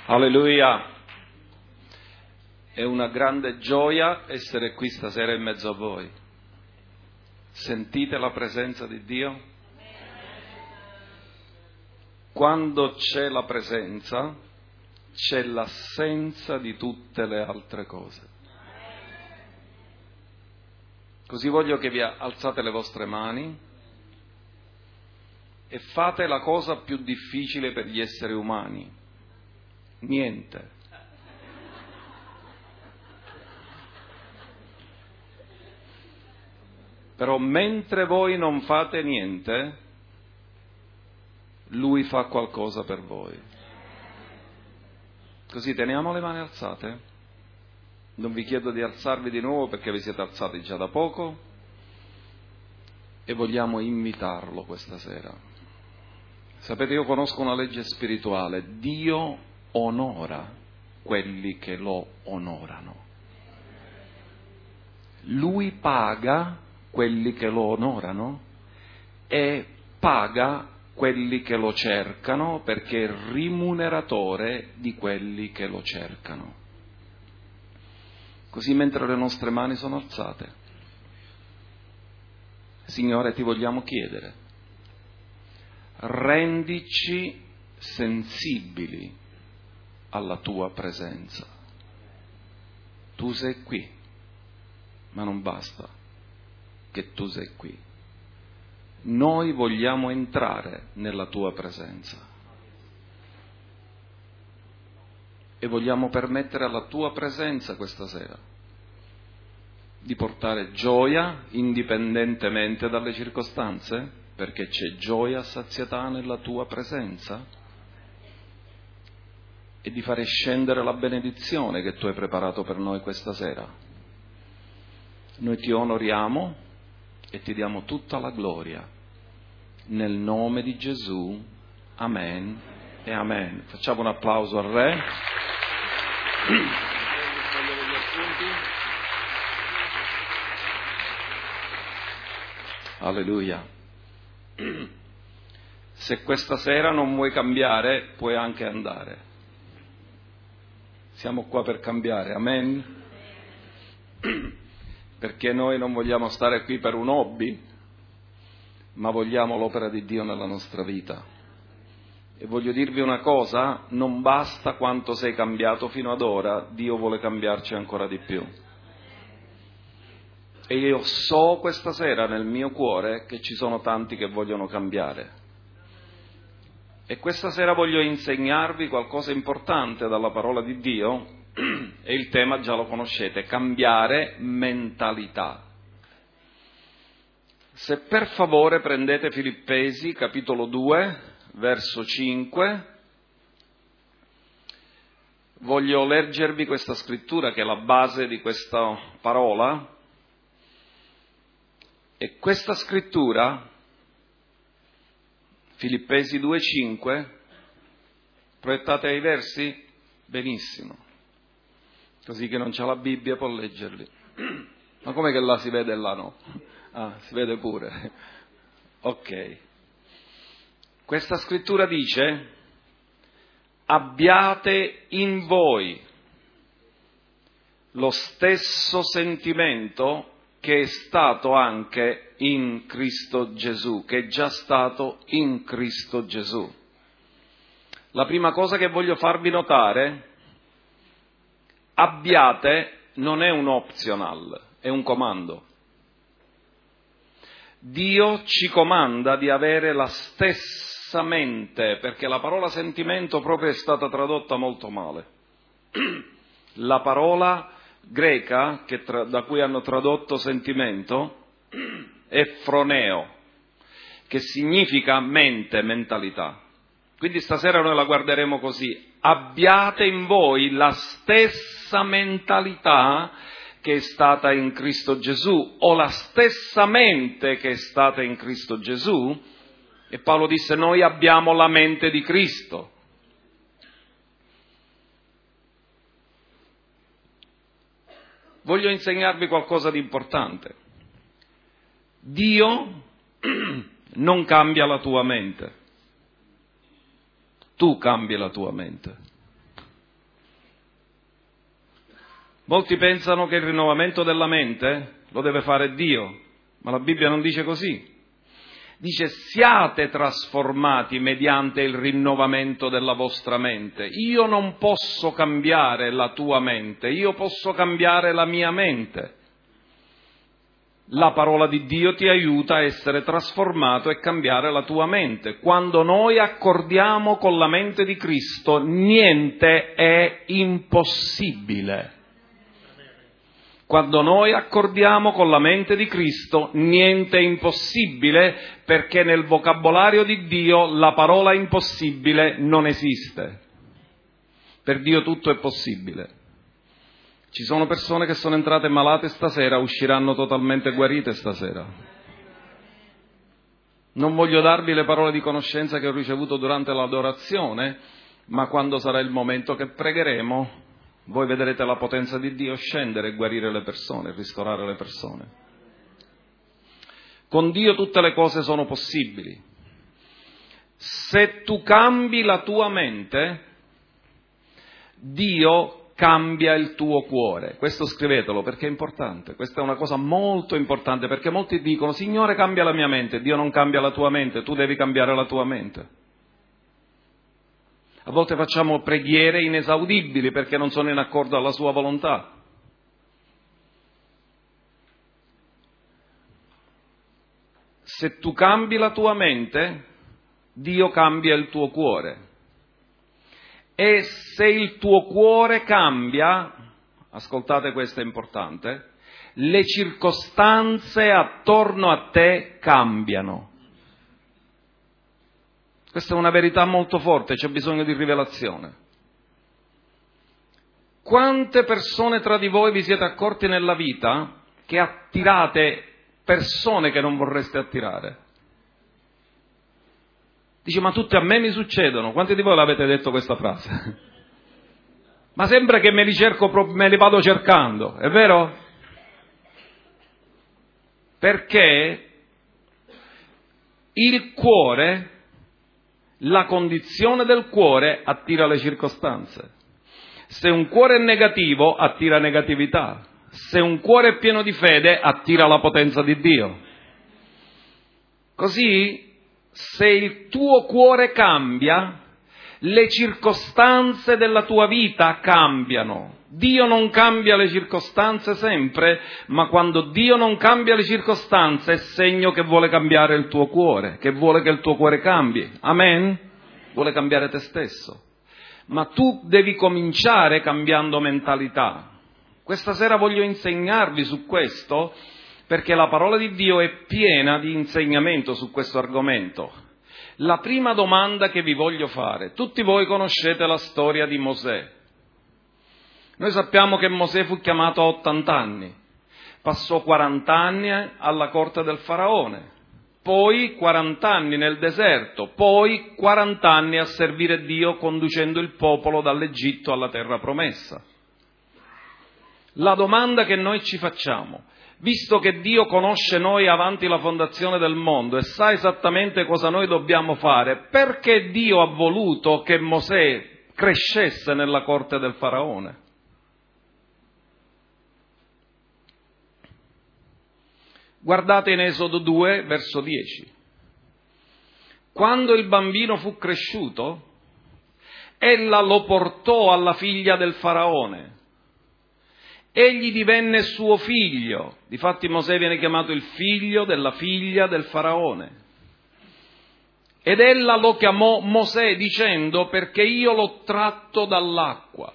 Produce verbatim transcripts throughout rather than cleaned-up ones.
Alleluia! È una grande gioia essere qui stasera in mezzo a voi. Sentite la presenza di Dio? Quando c'è la presenza, c'è l'assenza di tutte le altre cose. Così voglio che vi alzate le vostre mani e fate la cosa più difficile per gli esseri umani. Niente. Però mentre voi non fate niente, Lui fa qualcosa per voi. Così teniamo le mani alzate. Non vi chiedo di alzarvi di nuovo perché vi siete alzati già da poco e vogliamo invitarlo questa sera. Sapete, io conosco una legge spirituale: Dio onora quelli che lo onorano. Lui paga quelli che lo onorano e paga quelli che lo cercano, perché è rimuneratore di quelli che lo cercano. Così, mentre le nostre mani sono alzate, Signore, ti vogliamo chiedere, rendici sensibili alla tua presenza. Tu sei qui, ma non basta che tu sei qui. Noi vogliamo entrare nella tua presenza e vogliamo permettere alla tua presenza questa sera di portare gioia indipendentemente dalle circostanze, perché c'è gioia, sazietà nella tua presenza, e di fare scendere la benedizione che tu hai preparato per noi questa sera. Noi ti onoriamo e ti diamo tutta la gloria. Nel nome di Gesù, amen e amen. Facciamo un applauso al Re. Alleluia. Se questa sera non vuoi cambiare, puoi anche andare. Siamo qua per cambiare, amen? Perché noi non vogliamo stare qui per un hobby, ma vogliamo l'opera di Dio nella nostra vita. E voglio dirvi una cosa: non basta quanto sei cambiato fino ad ora, Dio vuole cambiarci ancora di più. E io so questa sera nel mio cuore che ci sono tanti che vogliono cambiare. E questa sera voglio insegnarvi qualcosa importante dalla parola di Dio, e il tema già lo conoscete: cambiare mentalità. Se per favore prendete Filippesi capitolo due, verso cinque, voglio leggervi questa scrittura che è la base di questa parola. E questa scrittura, Filippesi due cinque, proiettate ai versi? Benissimo. Così che non c'ha la Bibbia può leggerli. Ma com'è che là si vede e là no? Ah, si vede pure. Ok. Questa scrittura dice: abbiate in voi lo stesso sentimento che è stato anche in Cristo Gesù, che è già stato in Cristo Gesù. La prima cosa che voglio farvi notare: abbiate non è un optional, è un comando. Dio ci comanda di avere la stessa mente, perché la parola sentimento proprio è stata tradotta molto male. La parola greca che tra, da cui hanno tradotto sentimento è phroneo, che significa mente, mentalità. Quindi stasera noi la guarderemo così: abbiate in voi la stessa mentalità che è stata in Cristo Gesù, o la stessa mente che è stata in Cristo Gesù. E Paolo disse: noi abbiamo la mente di Cristo. Voglio insegnarvi qualcosa di importante. Dio non cambia la tua mente, tu cambi la tua mente. Molti pensano che il rinnovamento della mente lo deve fare Dio, ma la Bibbia non dice così. Dice: siate trasformati mediante il rinnovamento della vostra mente. Io non posso cambiare la tua mente, io posso cambiare la mia mente. La parola di Dio ti aiuta a essere trasformato e cambiare la tua mente. Quando noi accordiamo con la mente di Cristo, niente è impossibile. Quando noi accordiamo con la mente di Cristo, niente è impossibile, perché nel vocabolario di Dio la parola impossibile non esiste. Per Dio tutto è possibile. Ci sono persone che sono entrate malate stasera, usciranno totalmente guarite stasera. Non voglio darvi le parole di conoscenza che ho ricevuto durante l'adorazione, ma quando sarà il momento che pregheremo, voi vedrete la potenza di Dio scendere e guarire le persone, ristorare le persone. Con Dio tutte le cose sono possibili. Se tu cambi la tua mente, Dio cambia il tuo cuore. Questo scrivetelo, perché è importante. Questa è una cosa molto importante, perché molti dicono: Signore, cambia la mia mente. Dio non cambia la tua mente, tu devi cambiare la tua mente. A volte facciamo preghiere inesaudibili perché non sono in accordo alla sua volontà. Se tu cambi la tua mente, Dio cambia il tuo cuore. E se il tuo cuore cambia, ascoltate, questo è importante, le circostanze attorno a te cambiano. Questa è una verità molto forte, c'è bisogno di rivelazione. Quante persone tra di voi vi siete accorti nella vita che attirate persone che non vorreste attirare? Dice: ma tutte a me mi succedono. Quanti di voi l'avete detto questa frase? Ma sembra che me li cerco, me li vado cercando, è vero? Perché il cuore, la condizione del cuore attira le circostanze. Se un cuore è negativo, attira negatività. Se un cuore è pieno di fede, attira la potenza di Dio. Così, se il tuo cuore cambia, le circostanze della tua vita cambiano. Dio non cambia le circostanze sempre, ma quando Dio non cambia le circostanze è segno che vuole cambiare il tuo cuore, che vuole che il tuo cuore cambi. Amen? Vuole cambiare te stesso. Ma tu devi cominciare cambiando mentalità. Questa sera voglio insegnarvi su questo, perché la parola di Dio è piena di insegnamento su questo argomento. La prima domanda che vi voglio fare: tutti voi conoscete la storia di Mosè. Noi sappiamo che Mosè fu chiamato a ottanta anni, passò quaranta anni alla corte del faraone, poi quaranta anni nel deserto, poi quaranta anni a servire Dio conducendo il popolo dall'Egitto alla terra promessa. La domanda che noi ci facciamo: visto che Dio conosce noi avanti la fondazione del mondo e sa esattamente cosa noi dobbiamo fare, perché Dio ha voluto che Mosè crescesse nella corte del faraone? Guardate in Esodo due, verso dieci. Quando il bambino fu cresciuto, ella lo portò alla figlia del faraone. Egli divenne suo figlio. Difatti Mosè viene chiamato il figlio della figlia del faraone. Ed ella lo chiamò Mosè dicendo: perché io l'ho tratto dall'acqua.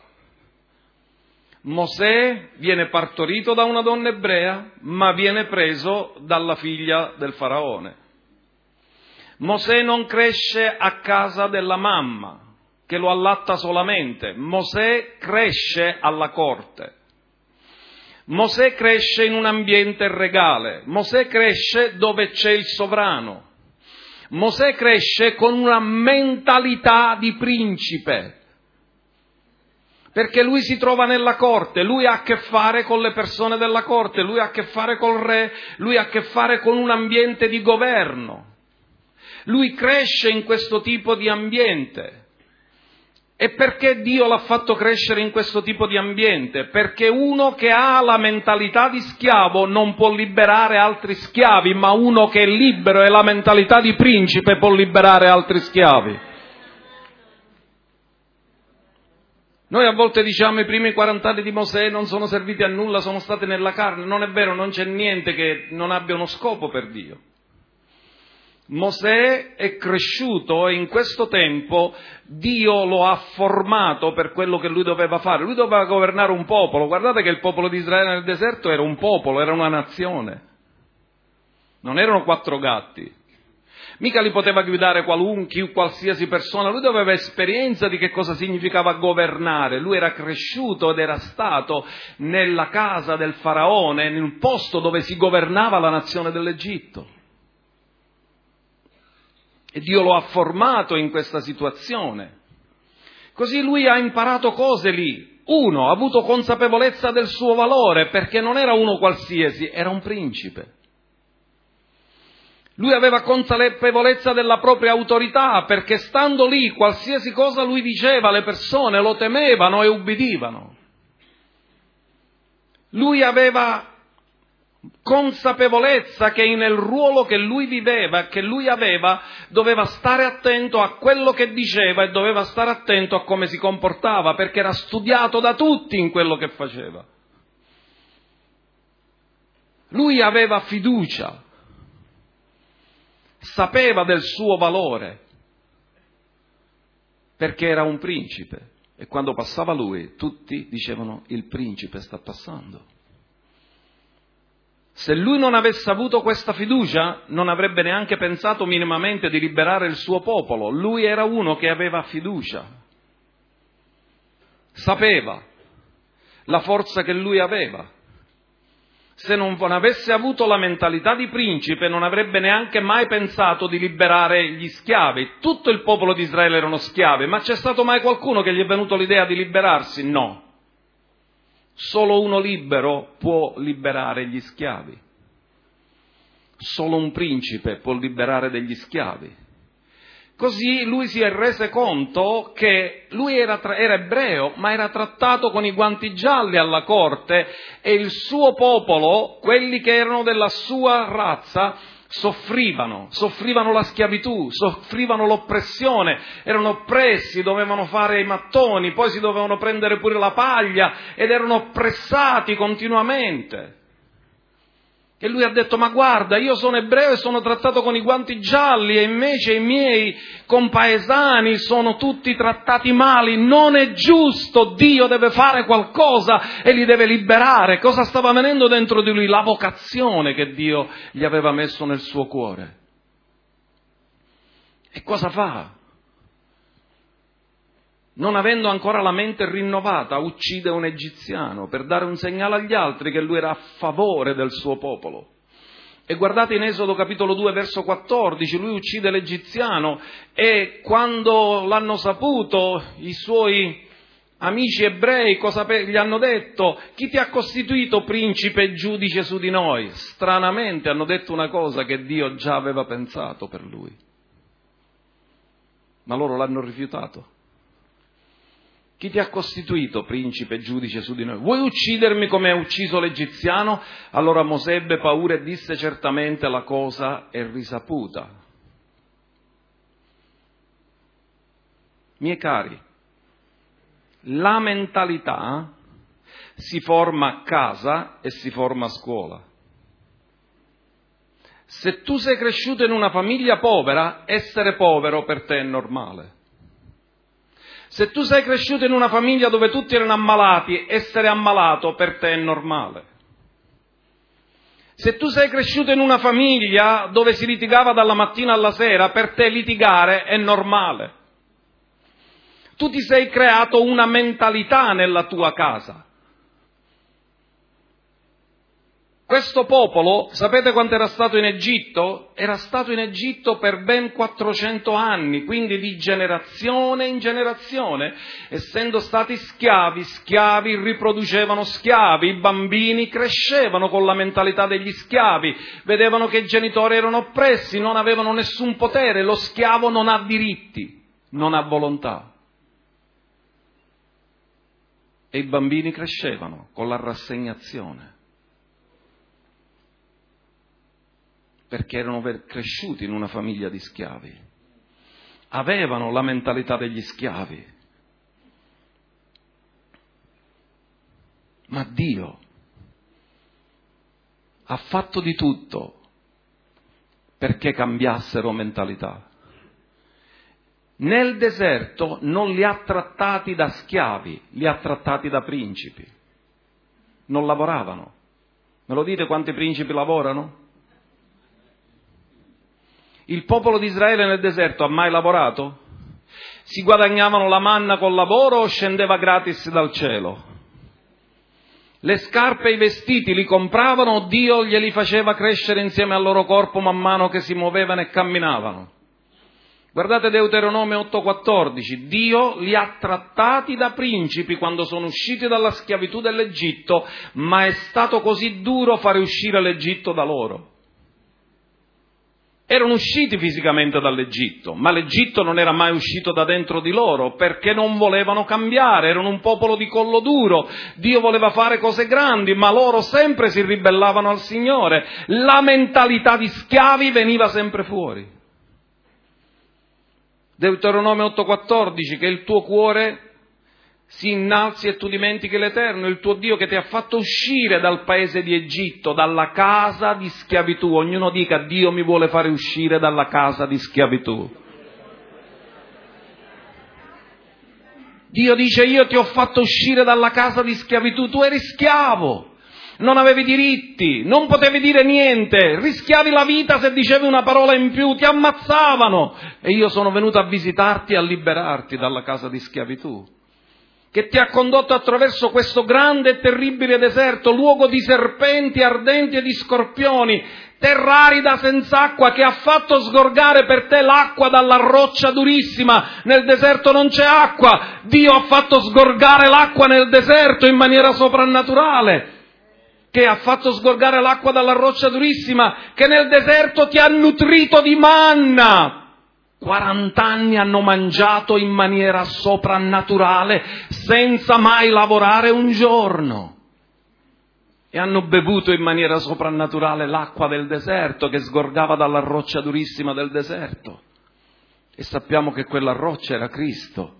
Mosè viene partorito da una donna ebrea, ma viene preso dalla figlia del faraone. Mosè non cresce a casa della mamma, che lo allatta solamente. Mosè cresce alla corte. Mosè cresce in un ambiente regale. Mosè cresce dove c'è il sovrano. Mosè cresce con una mentalità di principe, perché lui si trova nella corte, lui ha a che fare con le persone della corte, lui ha a che fare col re, lui ha a che fare con un ambiente di governo. Lui cresce in questo tipo di ambiente E perché Dio l'ha fatto crescere in questo tipo di ambiente? Perché uno che ha la mentalità di schiavo non può liberare altri schiavi, ma uno che è libero e la mentalità di principe può liberare altri schiavi. Noi a volte diciamo i primi quaranta anni di Mosè non sono serviti a nulla, sono stati nella carne. Non è vero, non c'è niente che non abbia uno scopo per Dio. Mosè è cresciuto e in questo tempo Dio lo ha formato per quello che lui doveva fare. Lui doveva governare un popolo. Guardate che il popolo di Israele nel deserto era un popolo, era una nazione. Non erano quattro gatti. Mica li poteva guidare qualunque, qualsiasi persona. Lui aveva esperienza di che cosa significava governare. Lui era cresciuto ed era stato nella casa del faraone, nel posto dove si governava la nazione dell'Egitto. E Dio lo ha formato in questa situazione. Così lui ha imparato cose lì. Uno, ha avuto consapevolezza del suo valore, perché non era uno qualsiasi, era un principe. Lui aveva consapevolezza della propria autorità, perché stando lì, qualsiasi cosa lui diceva, le persone lo temevano e ubbidivano. Lui aveva consapevolezza che nel ruolo che lui viveva, che lui aveva, doveva stare attento a quello che diceva e doveva stare attento a come si comportava, perché era studiato da tutti in quello che faceva. Lui aveva fiducia, sapeva del suo valore, perché era un principe, e quando passava lui tutti dicevano: il principe sta passando. Se lui non avesse avuto questa fiducia, non avrebbe neanche pensato minimamente di liberare il suo popolo. Lui era uno che aveva fiducia. Sapeva la forza che lui aveva. Se non avesse avuto la mentalità di principe, non avrebbe neanche mai pensato di liberare gli schiavi. Tutto il popolo di Israele erano schiavi, ma c'è stato mai qualcuno che gli è venuto l'idea di liberarsi? No. Solo uno libero può liberare gli schiavi. Solo un principe può liberare degli schiavi. Così lui si è reso conto che lui era, tra, era ebreo, ma era trattato con i guanti gialli alla corte, e il suo popolo, quelli che erano della sua razza, soffrivano, soffrivano la schiavitù, soffrivano l'oppressione, erano oppressi, dovevano fare i mattoni, poi si dovevano prendere pure la paglia ed erano oppressati continuamente. E lui ha detto: ma guarda, io sono ebreo e sono trattato con i guanti gialli, e invece i miei compaesani sono tutti trattati male. Non è giusto, Dio deve fare qualcosa e li deve liberare. Cosa stava venendo dentro di lui? La vocazione che Dio gli aveva messo nel suo cuore. E cosa fa? Non avendo ancora la mente rinnovata, uccide un egiziano per dare un segnale agli altri che lui era a favore del suo popolo. E guardate in Esodo capitolo due verso quattordici, lui uccide l'egiziano, e quando l'hanno saputo i suoi amici ebrei cosa gli hanno detto? Chi ti ha costituito principe e giudice su di noi? Stranamente hanno detto una cosa che Dio già aveva pensato per lui, ma loro l'hanno rifiutato. Chi ti ha costituito principe e giudice su di noi? Vuoi uccidermi come ha ucciso l'egiziano? Allora Mosè ebbe paura e disse: certamente la cosa è risaputa. Miei cari, la mentalità si forma a casa e si forma a scuola. Se tu sei cresciuto in una famiglia povera, essere povero per te è normale. Se tu sei cresciuto in una famiglia dove tutti erano ammalati, essere ammalato per te è normale. Se tu sei cresciuto in una famiglia dove si litigava dalla mattina alla sera, per te litigare è normale. Tu ti sei creato una mentalità nella tua casa. Questo popolo, sapete quanto era stato in Egitto? Era stato in Egitto per ben quattrocento anni, quindi di generazione in generazione. Essendo stati schiavi, schiavi riproducevano schiavi, i bambini crescevano con la mentalità degli schiavi, vedevano che i genitori erano oppressi, non avevano nessun potere, lo schiavo non ha diritti, non ha volontà. e i bambini crescevano con la rassegnazione, perché erano cresciuti in una famiglia di schiavi, avevano la mentalità degli schiavi. Ma Dio ha fatto di tutto perché cambiassero mentalità. Nel deserto non li ha trattati da schiavi, li ha trattati da principi. Non lavoravano. Me lo dite quanti principi lavorano? Il popolo di Israele nel deserto ha mai lavorato? Si guadagnavano la manna col lavoro o scendeva gratis dal cielo? Le scarpe e i vestiti li compravano o Dio glieli faceva crescere insieme al loro corpo man mano che si muovevano e camminavano? Guardate Deuteronomio otto quattordici, Dio li ha trattati da principi quando sono usciti dalla schiavitù dell'Egitto, ma è stato così duro fare uscire l'Egitto da loro. Erano usciti fisicamente dall'Egitto, ma l'Egitto non era mai uscito da dentro di loro perché non volevano cambiare, erano un popolo di collo duro. Dio voleva fare cose grandi, ma loro sempre si ribellavano al Signore. La mentalità di schiavi veniva sempre fuori. Deuteronomio otto quattordici, che il tuo cuore si innalzi e tu dimentichi l'Eterno, il tuo Dio che ti ha fatto uscire dal paese di Egitto, dalla casa di schiavitù. Ognuno dica: Dio mi vuole fare uscire dalla casa di schiavitù. Dio dice: io ti ho fatto uscire dalla casa di schiavitù, tu eri schiavo, non avevi diritti, non potevi dire niente, rischiavi la vita se dicevi una parola in più, ti ammazzavano, e io sono venuto a visitarti e a liberarti dalla casa di schiavitù, che ti ha condotto attraverso questo grande e terribile deserto, luogo di serpenti ardenti e di scorpioni, terra arida senza acqua, che ha fatto sgorgare per te l'acqua dalla roccia durissima. Nel deserto non c'è acqua, Dio ha fatto sgorgare l'acqua nel deserto in maniera soprannaturale, che ha fatto sgorgare l'acqua dalla roccia durissima, che nel deserto ti ha nutrito di manna. quarant'anni hanno mangiato in maniera soprannaturale, senza mai lavorare un giorno. E hanno bevuto in maniera soprannaturale l'acqua del deserto, che sgorgava dalla roccia durissima del deserto. E sappiamo che quella roccia era Cristo,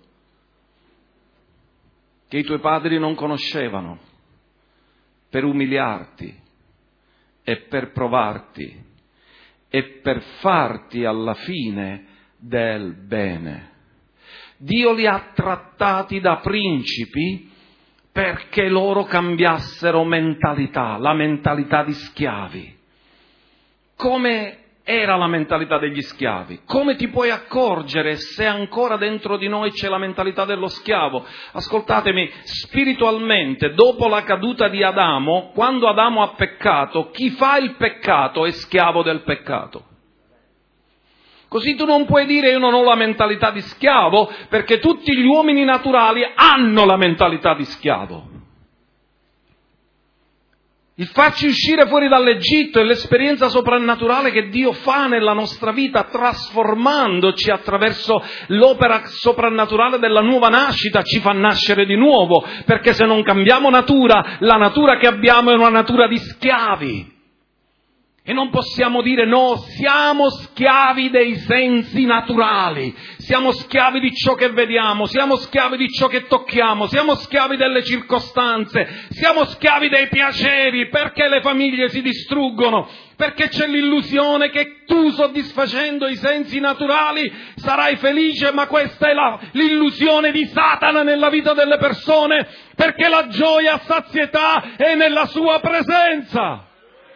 che i tuoi padri non conoscevano, per umiliarti e per provarti e per farti alla fine del bene. Dio li ha trattati da principi perché loro cambiassero mentalità, la mentalità di schiavi. Come era la mentalità degli schiavi? Come ti puoi accorgere se ancora dentro di noi c'è la mentalità dello schiavo? Ascoltatemi, spiritualmente, dopo la caduta di Adamo, quando Adamo ha peccato, chi fa il peccato è schiavo del peccato. Così tu non puoi dire: io non ho la mentalità di schiavo, perché tutti gli uomini naturali hanno la mentalità di schiavo. Il farci uscire fuori dall'Egitto è l'esperienza soprannaturale che Dio fa nella nostra vita, trasformandoci attraverso l'opera soprannaturale della nuova nascita, ci fa nascere di nuovo, perché se non cambiamo natura, la natura che abbiamo è una natura di schiavi. E non possiamo dire: no, siamo schiavi dei sensi naturali, siamo schiavi di ciò che vediamo, siamo schiavi di ciò che tocchiamo, siamo schiavi delle circostanze, siamo schiavi dei piaceri, perché le famiglie si distruggono, perché c'è l'illusione che tu, soddisfacendo i sensi naturali, sarai felice, ma questa è la, l'illusione di Satana nella vita delle persone, perché la gioia a sazietà è nella sua presenza.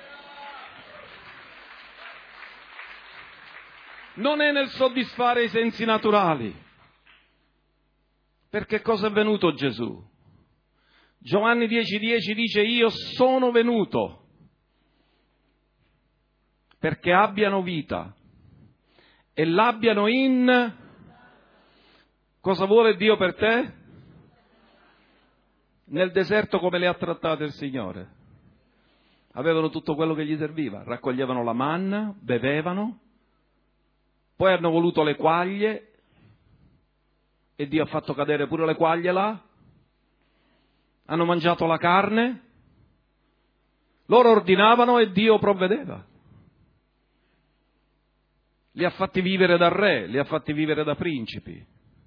Non è nel soddisfare i sensi naturali. Perché cosa è venuto Gesù? Giovanni dieci dieci dice: io sono venuto perché abbiano vita e l'abbiano in... Cosa vuole Dio per te? Nel deserto come le ha trattate il Signore? Avevano tutto quello che gli serviva, raccoglievano la manna, bevevano. Poi hanno voluto le quaglie e Dio ha fatto cadere pure le quaglie là. hanno mangiato la carne, loro ordinavano e Dio provvedeva. Li ha fatti vivere da re, li ha fatti vivere da principi.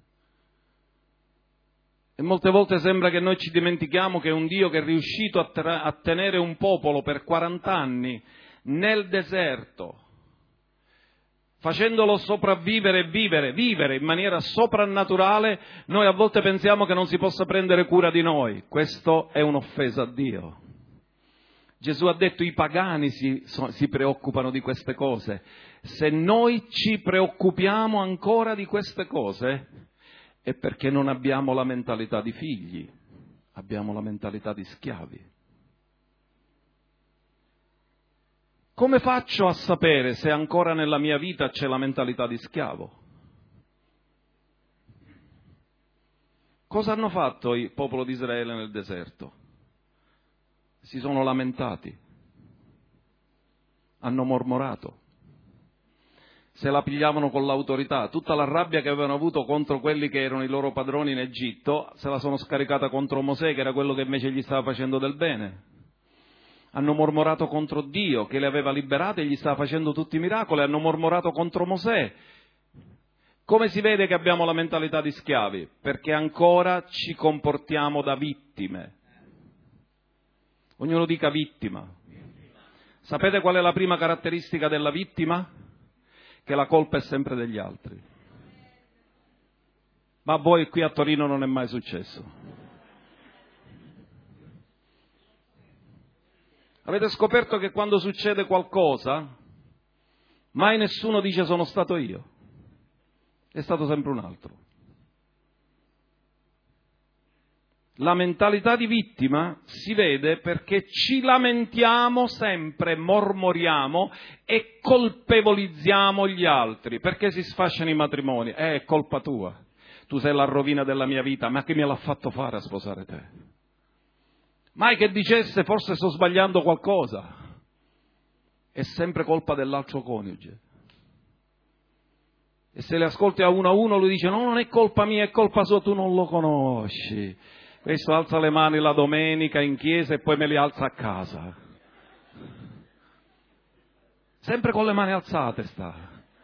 E molte volte sembra che noi ci dimentichiamo che un Dio che è riuscito a, tra- a tenere un popolo per quaranta anni nel deserto, facendolo sopravvivere e vivere, vivere in maniera soprannaturale, noi a volte pensiamo che non si possa prendere cura di noi. Questo è un'offesa a Dio. Gesù ha detto i pagani si, si preoccupano di queste cose. Se noi ci preoccupiamo ancora di queste cose è perché non abbiamo la mentalità di figli, abbiamo la mentalità di schiavi. Come faccio a sapere se ancora nella mia vita c'è la mentalità di schiavo? Cosa hanno fatto il popolo di Israele nel deserto? Si sono lamentati, hanno mormorato, se la pigliavano con l'autorità, tutta la rabbia che avevano avuto contro quelli che erano i loro padroni in Egitto, se la sono scaricata contro Mosè, che era quello che invece gli stava facendo del bene. Hanno mormorato contro Dio, che li aveva liberati e gli stava facendo tutti i miracoli, hanno mormorato contro Mosè. Come si vede che abbiamo la mentalità di schiavi? Perché ancora ci comportiamo da vittime. Ognuno dica vittima. Sapete qual è la prima caratteristica della vittima? Che la colpa è sempre degli altri. Ma a voi qui a Torino non è mai successo. Avete scoperto che quando succede qualcosa, mai nessuno dice sono stato io. È stato sempre un altro. La mentalità di vittima si vede perché ci lamentiamo sempre, mormoriamo e colpevolizziamo gli altri. Perché si sfasciano i matrimoni? Eh, è colpa tua. Tu sei la rovina della mia vita, ma chi me l'ha fatto fare a sposare te? Mai che dicesse forse sto sbagliando qualcosa. È sempre colpa dell'altro coniuge. E se le ascolti a uno a uno lui dice no, non è colpa mia, è colpa sua, tu non lo conosci. Questo alza le mani la domenica in chiesa e poi me le alza a casa. Sempre con le mani alzate sta.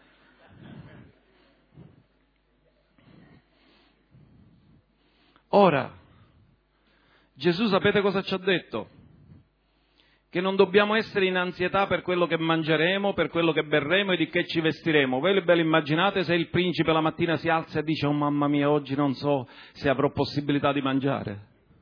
Ora, Gesù sapete cosa ci ha detto? Che non dobbiamo essere in ansietà per quello che mangeremo, per quello che berremo e di che ci vestiremo. Voi ve lo immaginate se il principe la mattina si alza e dice oh mamma mia, oggi non so se avrò possibilità di mangiare?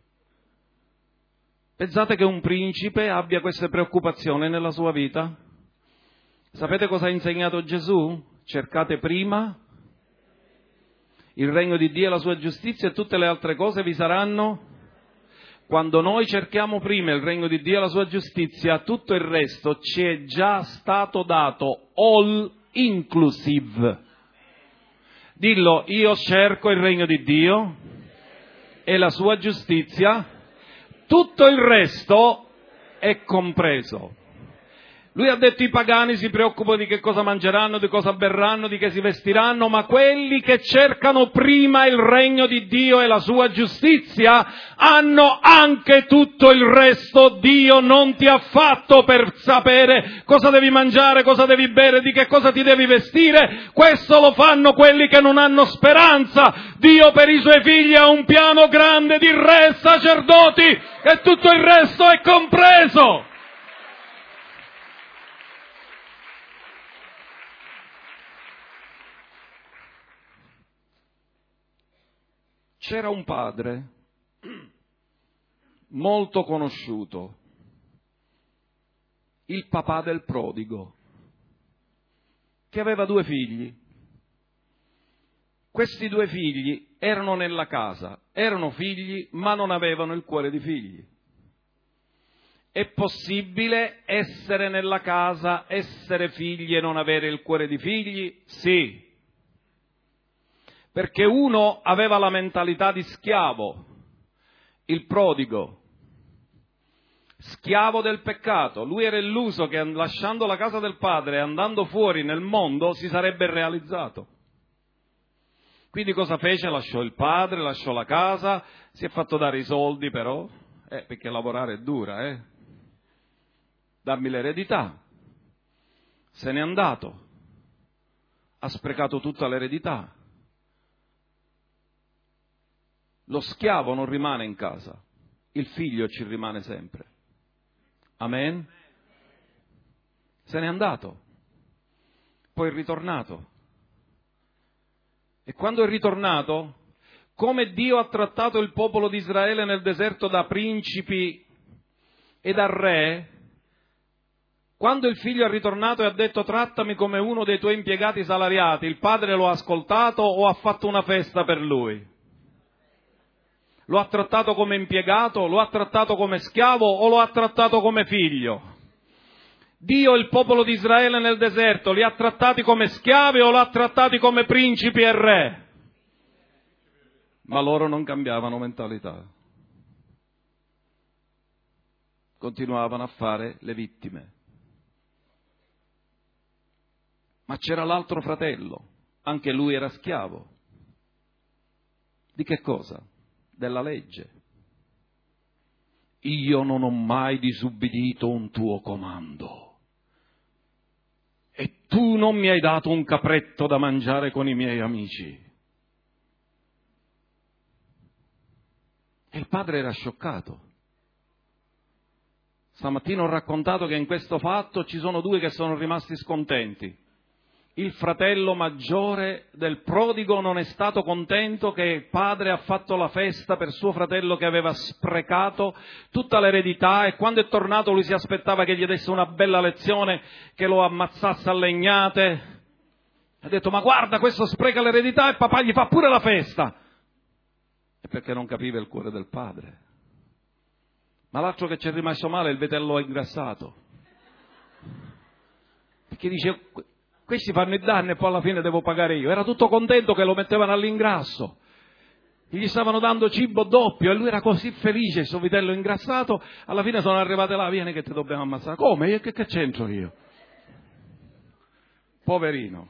Pensate che un principe abbia queste preoccupazioni nella sua vita? Sapete cosa ha insegnato Gesù? Cercate prima il regno di Dio e la sua giustizia e tutte le altre cose vi saranno. Quando noi cerchiamo prima il regno di Dio e la sua giustizia, tutto il resto ci è già stato dato, all inclusive. Dillo, io cerco il regno di Dio e la sua giustizia, tutto il resto è compreso. Lui ha detto i pagani si preoccupano di che cosa mangeranno, di cosa berranno, di che si vestiranno, ma quelli che cercano prima il regno di Dio e la sua giustizia hanno anche tutto il resto. Dio non ti ha fatto per sapere cosa devi mangiare, cosa devi bere, di che cosa ti devi vestire. Questo lo fanno quelli che non hanno speranza. Dio per i suoi figli ha un piano grande di re e sacerdoti e tutto il resto è compreso. C'era un padre molto conosciuto, il papà del prodigo, che aveva due figli. Questi due figli erano nella casa, erano figli, ma non avevano il cuore di figli. È possibile essere nella casa, essere figli e non avere il cuore di figli? Sì. Perché uno aveva la mentalità di schiavo, il prodigo, schiavo del peccato. Lui era illuso che lasciando la casa del padre e andando fuori nel mondo si sarebbe realizzato. Quindi cosa fece? Lasciò il padre, lasciò la casa, si è fatto dare i soldi però, Eh, perché lavorare è dura, eh? Dammi l'eredità. Se n'è andato. Ha sprecato tutta l'eredità. Lo schiavo non rimane in casa, il figlio ci rimane sempre. Amen? Se n'è andato, poi è ritornato. E quando è ritornato, come Dio ha trattato il popolo di Israele nel deserto da principi e da re, quando il figlio è ritornato e ha detto trattami come uno dei tuoi impiegati salariati, il padre lo ha ascoltato o ha fatto una festa per lui? Lo ha trattato come impiegato, lo ha trattato come schiavo o lo ha trattato come figlio? Dio e il popolo di Israele nel deserto li ha trattati come schiavi o lo ha trattati come principi e re? Ma loro non cambiavano mentalità. Continuavano a fare le vittime. Ma c'era l'altro fratello, anche lui era schiavo. Di che cosa? Della legge. Io non ho mai disubbidito un tuo comando. E tu non mi hai dato un capretto da mangiare con i miei amici. E il padre era scioccato. Stamattina ho raccontato che in questo fatto ci sono due che sono rimasti scontenti. Il fratello maggiore del prodigo non è stato contento che il padre ha fatto la festa per suo fratello che aveva sprecato tutta l'eredità e quando è tornato lui si aspettava che gli desse una bella lezione, che lo ammazzasse a legnate. Ha detto ma guarda questo spreca l'eredità e papà gli fa pure la festa. E perché non capiva il cuore del padre. Ma l'altro che ci è rimasto male è il vitello ingrassato. Perché dice questi fanno i danni e poi alla fine devo pagare io. Era tutto contento che lo mettevano all'ingrasso. Gli stavano dando cibo doppio e lui era così felice, il suo vitello ingrassato. Alla fine sono arrivate là, vieni che ti dobbiamo ammazzare. Come? Io che, che c'entro io? Poverino.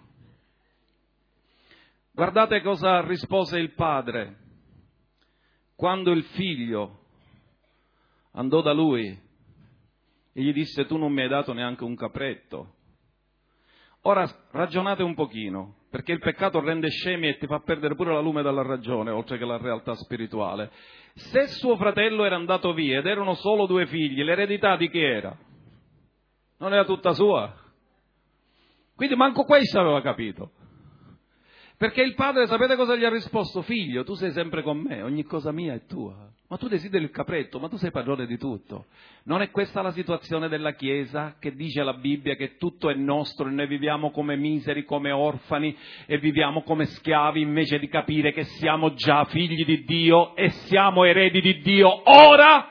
Guardate cosa rispose il padre. Quando il figlio andò da lui e gli disse tu non mi hai dato neanche un capretto. Ora ragionate un pochino, perché il peccato rende scemi e ti fa perdere pure la lume dalla ragione, oltre che la realtà spirituale. Se suo fratello era andato via ed erano solo due figli, l'eredità di chi era? Non era tutta sua? Quindi manco questo aveva capito. Perché il padre, sapete cosa gli ha risposto? Figlio, tu sei sempre con me, ogni cosa mia è tua. Ma tu desideri il capretto, ma tu sei padrone di tutto. Non è questa la situazione della Chiesa che dice la Bibbia che tutto è nostro e noi viviamo come miseri, come orfani e viviamo come schiavi invece di capire che siamo già figli di Dio e siamo eredi di Dio ora?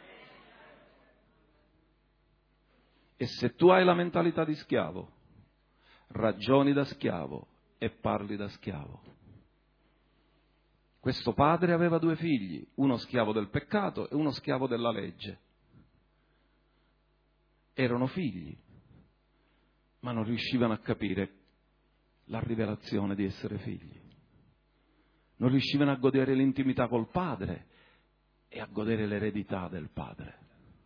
E se tu hai la mentalità di schiavo, ragioni da schiavo e parli da schiavo. Questo padre aveva due figli, uno schiavo del peccato e uno schiavo della legge. Erano figli, ma non riuscivano a capire la rivelazione di essere figli. Non riuscivano a godere l'intimità col padre e a godere l'eredità del padre.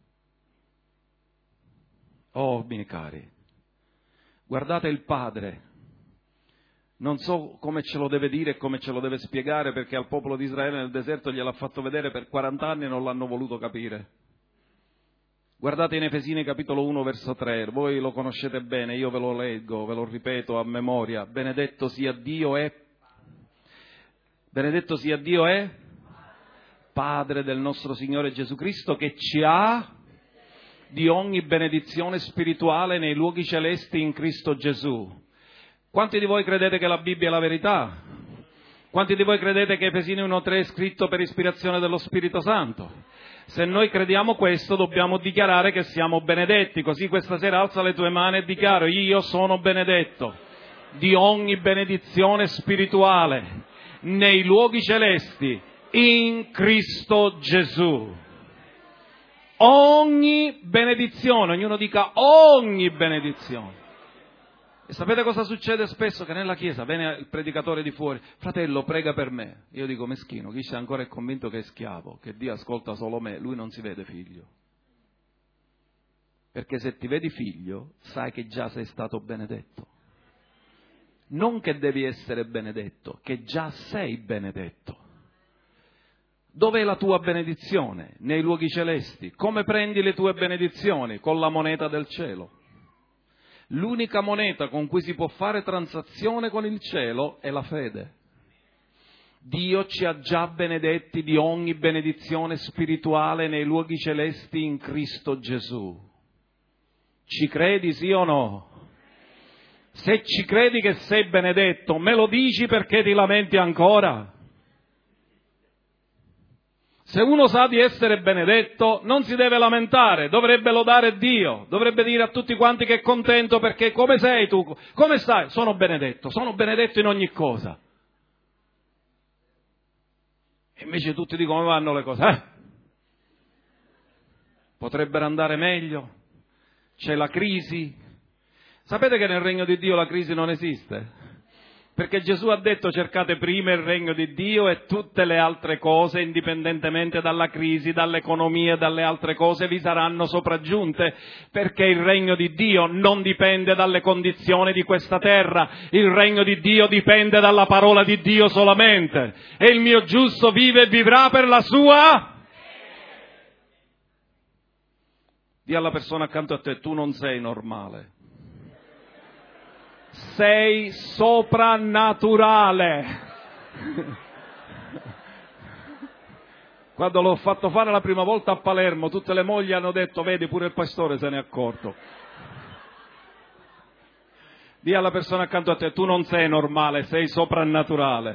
Oh, miei cari, guardate il padre. Non so come ce lo deve dire e come ce lo deve spiegare, perché al popolo di Israele nel deserto gliel'ha fatto vedere per quaranta anni e non l'hanno voluto capire. Guardate in Efesini capitolo uno verso tre, voi lo conoscete bene, io ve lo leggo, ve lo ripeto a memoria. Benedetto sia Dio e Benedetto sia Dio e Padre del nostro Signore Gesù Cristo, che ci ha di ogni benedizione spirituale nei luoghi celesti in Cristo Gesù. Quanti di voi credete che la Bibbia è la verità? Quanti di voi credete che Efesini uno tre è scritto per ispirazione dello Spirito Santo? Se noi crediamo questo, dobbiamo dichiarare che siamo benedetti. Così questa sera alza le tue mani e dichiaro: io sono benedetto di ogni benedizione spirituale nei luoghi celesti in Cristo Gesù. Ogni benedizione, ognuno dica ogni benedizione. E sapete cosa succede spesso? Che nella chiesa viene il predicatore di fuori, fratello prega per me. Io dico meschino, chi c'è ancora è convinto che è schiavo, che Dio ascolta solo me, lui non si vede figlio. Perché se ti vedi figlio, sai che già sei stato benedetto. Non che devi essere benedetto, che già sei benedetto. Dov'è la tua benedizione? Nei luoghi celesti. Come prendi le tue benedizioni? Con la moneta del cielo. L'unica moneta con cui si può fare transazione con il cielo è la fede. Dio ci ha già benedetti di ogni benedizione spirituale nei luoghi celesti in Cristo Gesù. Ci credi, sì o no? Se ci credi che sei benedetto, me lo dici perché ti lamenti ancora? Se uno sa di essere benedetto, non si deve lamentare, dovrebbe lodare Dio, dovrebbe dire a tutti quanti che è contento perché come sei tu? Come stai? Sono benedetto, sono benedetto in ogni cosa. E invece tutti dicono come vanno le cose? Eh? Potrebbero andare meglio, c'è la crisi. Sapete che nel regno di Dio la crisi non esiste? Perché Gesù ha detto cercate prima il regno di Dio e tutte le altre cose, indipendentemente dalla crisi, dall'economia e dalle altre cose, vi saranno sopraggiunte, perché il regno di Dio non dipende dalle condizioni di questa terra, il regno di Dio dipende dalla parola di Dio solamente, e il mio giusto vive e vivrà per la sua. Dì alla persona accanto a te, tu non sei normale. Sei soprannaturale. Quando l'ho fatto fare la prima volta a Palermo, tutte le mogli hanno detto, vedi, pure il pastore se n'è accorto. Dì alla persona accanto a te, tu non sei normale, sei soprannaturale.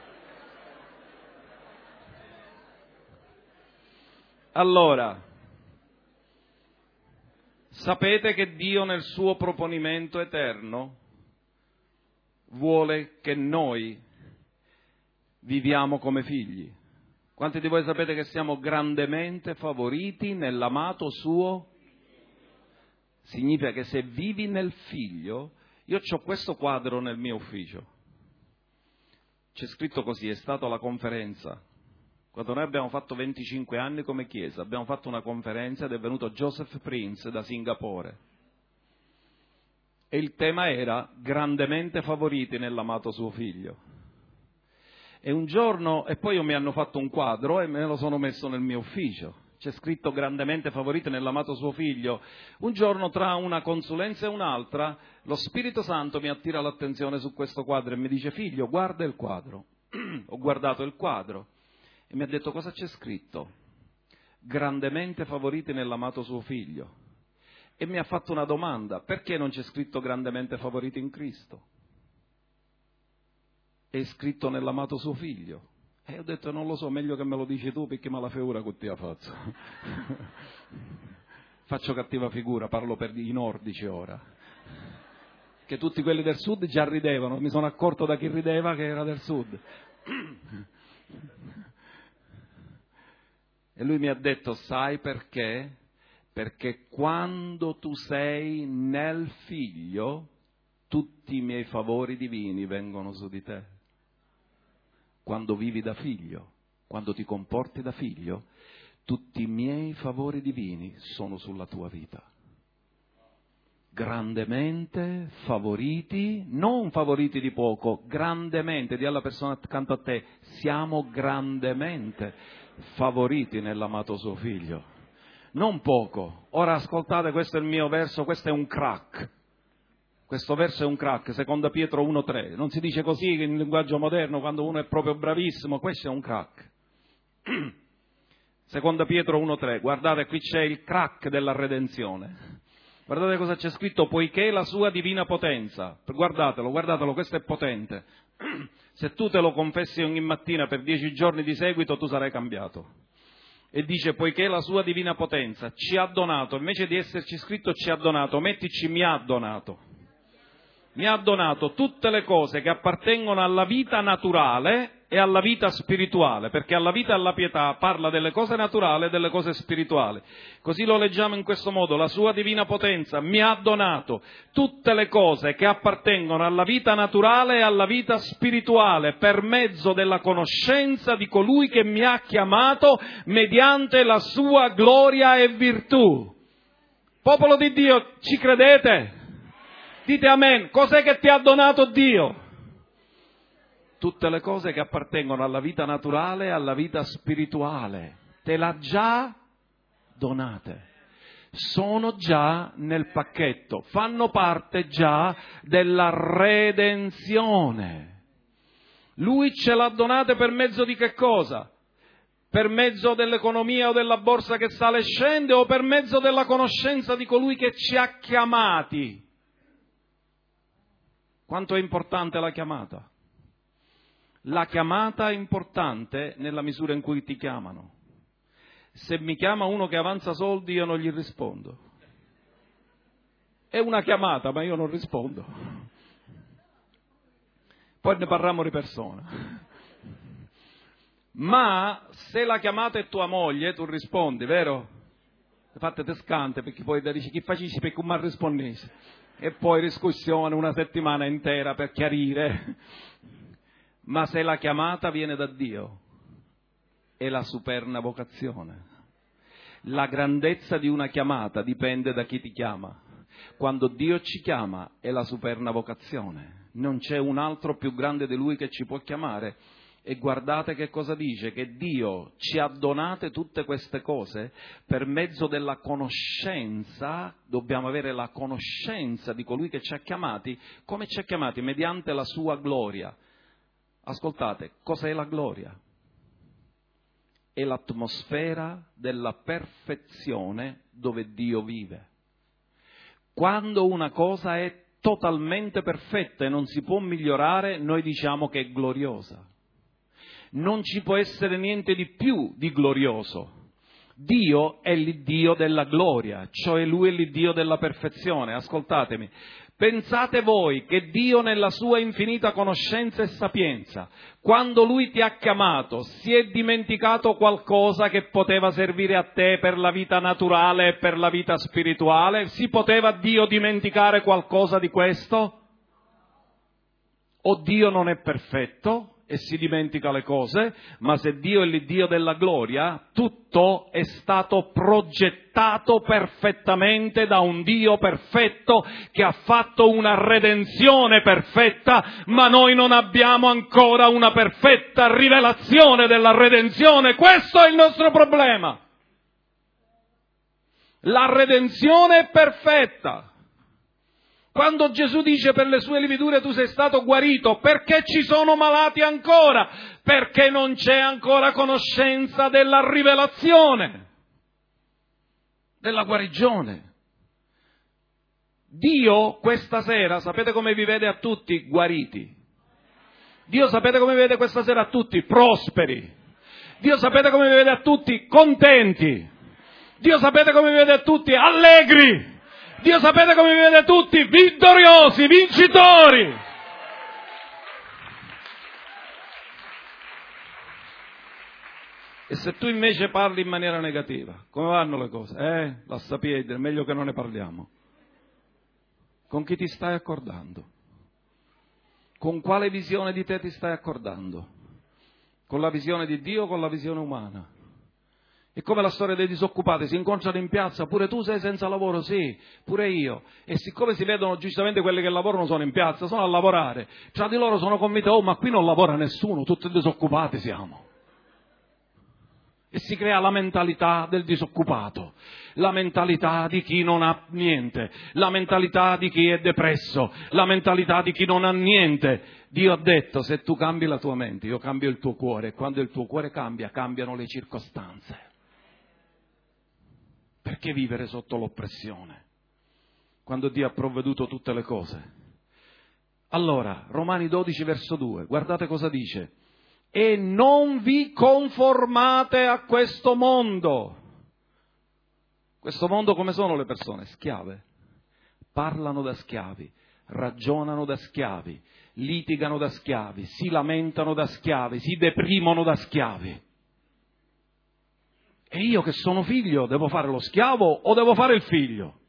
Allora, sapete che Dio nel suo proponimento eterno vuole che noi viviamo come figli. Quanti di voi sapete che siamo grandemente favoriti nell'amato suo? Significa che se vivi nel figlio, io ho questo quadro nel mio ufficio. C'è scritto così, è stata la conferenza. Quando noi abbiamo fatto venticinque anni come chiesa, abbiamo fatto una conferenza ed è venuto Joseph Prince da Singapore. E il tema era grandemente favoriti nell'amato suo figlio. E un giorno, e poi mi hanno fatto un quadro e me lo sono messo nel mio ufficio. C'è scritto grandemente favoriti nell'amato suo figlio. Un giorno, tra una consulenza e un'altra, lo Spirito Santo mi attira l'attenzione su questo quadro e mi dice, figlio, guarda il quadro. Ho guardato il quadro e mi ha detto, cosa c'è scritto? Grandemente favoriti nell'amato suo figlio. E mi ha fatto una domanda, perché non c'è scritto grandemente favoriti in Cristo? È scritto nell'amato suo figlio. E ho detto, non lo so, meglio che me lo dici tu, perché me la figura che ti ha fatto. Faccio cattiva figura, parlo per i nordici ora. Che tutti quelli del sud già ridevano, mi sono accorto da chi rideva che era del sud. E lui mi ha detto, sai perché? Perché quando tu sei nel figlio, tutti i miei favori divini vengono su di te. Quando vivi da figlio, quando ti comporti da figlio, tutti i miei favori divini sono sulla tua vita. Grandemente favoriti, non favoriti di poco, grandemente, di alla persona accanto a te, siamo grandemente favoriti nell'amato suo figlio. Non poco. Ora ascoltate, questo è il mio verso, questo è un crack. Questo verso è un crack, seconda Pietro uno tre. Non si dice così in linguaggio moderno quando uno è proprio bravissimo, questo è un crack. seconda Pietro uno tre, guardate, qui c'è il crack della redenzione. Guardate cosa c'è scritto, poiché la sua divina potenza, guardatelo, guardatelo, questo è potente. Se tu te lo confessi ogni mattina per dieci giorni di seguito, tu sarai cambiato. E dice, poiché la sua divina potenza ci ha donato, invece di esserci scritto ci ha donato, mettici mi ha donato. Mi ha donato tutte le cose che appartengono alla vita naturale e alla vita spirituale, perché alla vita e alla pietà parla delle cose naturali e delle cose spirituali. Così lo leggiamo in questo modo: la sua divina potenza mi ha donato tutte le cose che appartengono alla vita naturale e alla vita spirituale per mezzo della conoscenza di colui che mi ha chiamato mediante la sua gloria e virtù. Popolo di Dio, ci credete? Dite amen. Cos'è che ti ha donato Dio? Tutte le cose che appartengono alla vita naturale e alla vita spirituale. Te l'ha già donate. Sono già nel pacchetto. Fanno parte già della redenzione. Lui ce l'ha donate per mezzo di che cosa? Per mezzo dell'economia o della borsa che sale e scende, o per mezzo della conoscenza di colui che ci ha chiamati? Quanto è importante la chiamata? La chiamata è importante nella misura in cui ti chiamano. Se mi chiama uno che avanza soldi, io non gli rispondo. È una chiamata, ma io non rispondo. Poi ne parliamo di persona. Ma se la chiamata è tua moglie, tu rispondi, vero? Infatti te scante, perché poi ti dici chi facisci perché non mi rispondessi. E poi discussione una settimana intera per chiarire. Ma se la chiamata viene da Dio, è la superna vocazione. La grandezza di una chiamata dipende da chi ti chiama. Quando Dio ci chiama è la superna vocazione. Non c'è un altro più grande di Lui che ci può chiamare. E guardate che cosa dice, che Dio ci ha donate tutte queste cose per mezzo della conoscenza. Dobbiamo avere la conoscenza di colui che ci ha chiamati. Come ci ha chiamati? Mediante la sua gloria. Ascoltate, cos'è la gloria? È l'atmosfera della perfezione dove Dio vive. Quando una cosa è totalmente perfetta e non si può migliorare, noi diciamo che è gloriosa. Non ci può essere niente di più di glorioso. Dio è l'Iddio della gloria, cioè Lui è l'Iddio della perfezione. Ascoltatemi. Pensate voi che Dio nella sua infinita conoscenza e sapienza, quando Lui ti ha chiamato, si è dimenticato qualcosa che poteva servire a te per la vita naturale e per la vita spirituale? Si poteva Dio dimenticare qualcosa di questo? O Dio non è perfetto e si dimentica le cose, ma se Dio è l'Iddio della gloria, tutto è stato progettato perfettamente da un Dio perfetto che ha fatto una redenzione perfetta, ma noi non abbiamo ancora una perfetta rivelazione della redenzione. Questo è il nostro problema. La redenzione è perfetta. Quando Gesù dice per le sue lividure tu sei stato guarito, perché ci sono malati ancora? Perché non c'è ancora conoscenza della rivelazione, della guarigione. Dio questa sera, sapete come vi vede a tutti? Guariti. Dio sapete come vi vede questa sera a tutti? Prosperi. Dio sapete come vi vede a tutti? Contenti. Dio sapete come vi vede a tutti? Allegri. Dio sapete come vi vede tutti? Vittoriosi, vincitori! E se tu invece parli in maniera negativa, come vanno le cose? Eh, la sapete, è meglio che non ne parliamo. Con chi ti stai accordando? Con quale visione di te ti stai accordando? Con la visione di Dio o con la visione umana? È come la storia dei disoccupati, si incontrano in piazza, pure tu sei senza lavoro, sì, pure io. E siccome si vedono giustamente quelli che lavorano sono in piazza, sono a lavorare, tra di loro sono convinti, oh ma qui non lavora nessuno, tutti disoccupati siamo. E si crea la mentalità del disoccupato, la mentalità di chi non ha niente, la mentalità di chi è depresso, la mentalità di chi non ha niente. Dio ha detto, se tu cambi la tua mente, io cambio il tuo cuore, e quando il tuo cuore cambia, cambiano le circostanze. Perché vivere sotto l'oppressione? Quando Dio ha provveduto tutte le cose. Allora, Romani dodici verso due, guardate cosa dice. E non vi conformate a questo mondo. Questo mondo come sono le persone? Schiave. Parlano da schiavi. ragionano da schiavi, litigano da schiavi, si lamentano da schiavi, si deprimono da schiavi. E io che sono figlio devo fare lo schiavo o devo fare il figlio?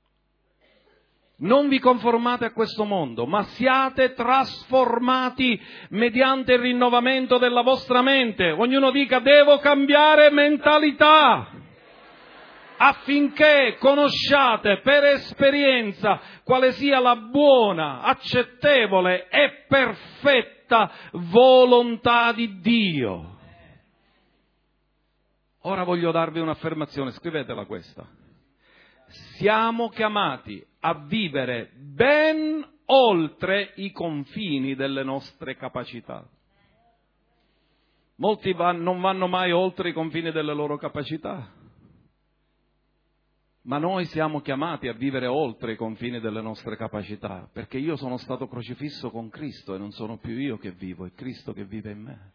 Non vi conformate a questo mondo, ma siate trasformati mediante il rinnovamento della vostra mente. Ognuno dica: devo cambiare mentalità, affinché conosciate per esperienza quale sia la buona, accettevole e perfetta volontà di Dio. Ora voglio darvi un'affermazione, scrivetela questa. Siamo chiamati a vivere ben oltre i confini delle nostre capacità. Molti van, non vanno mai oltre i confini delle loro capacità, ma noi siamo chiamati a vivere oltre i confini delle nostre capacità, perché io sono stato crocifisso con Cristo e non sono più io che vivo, è Cristo che vive in me.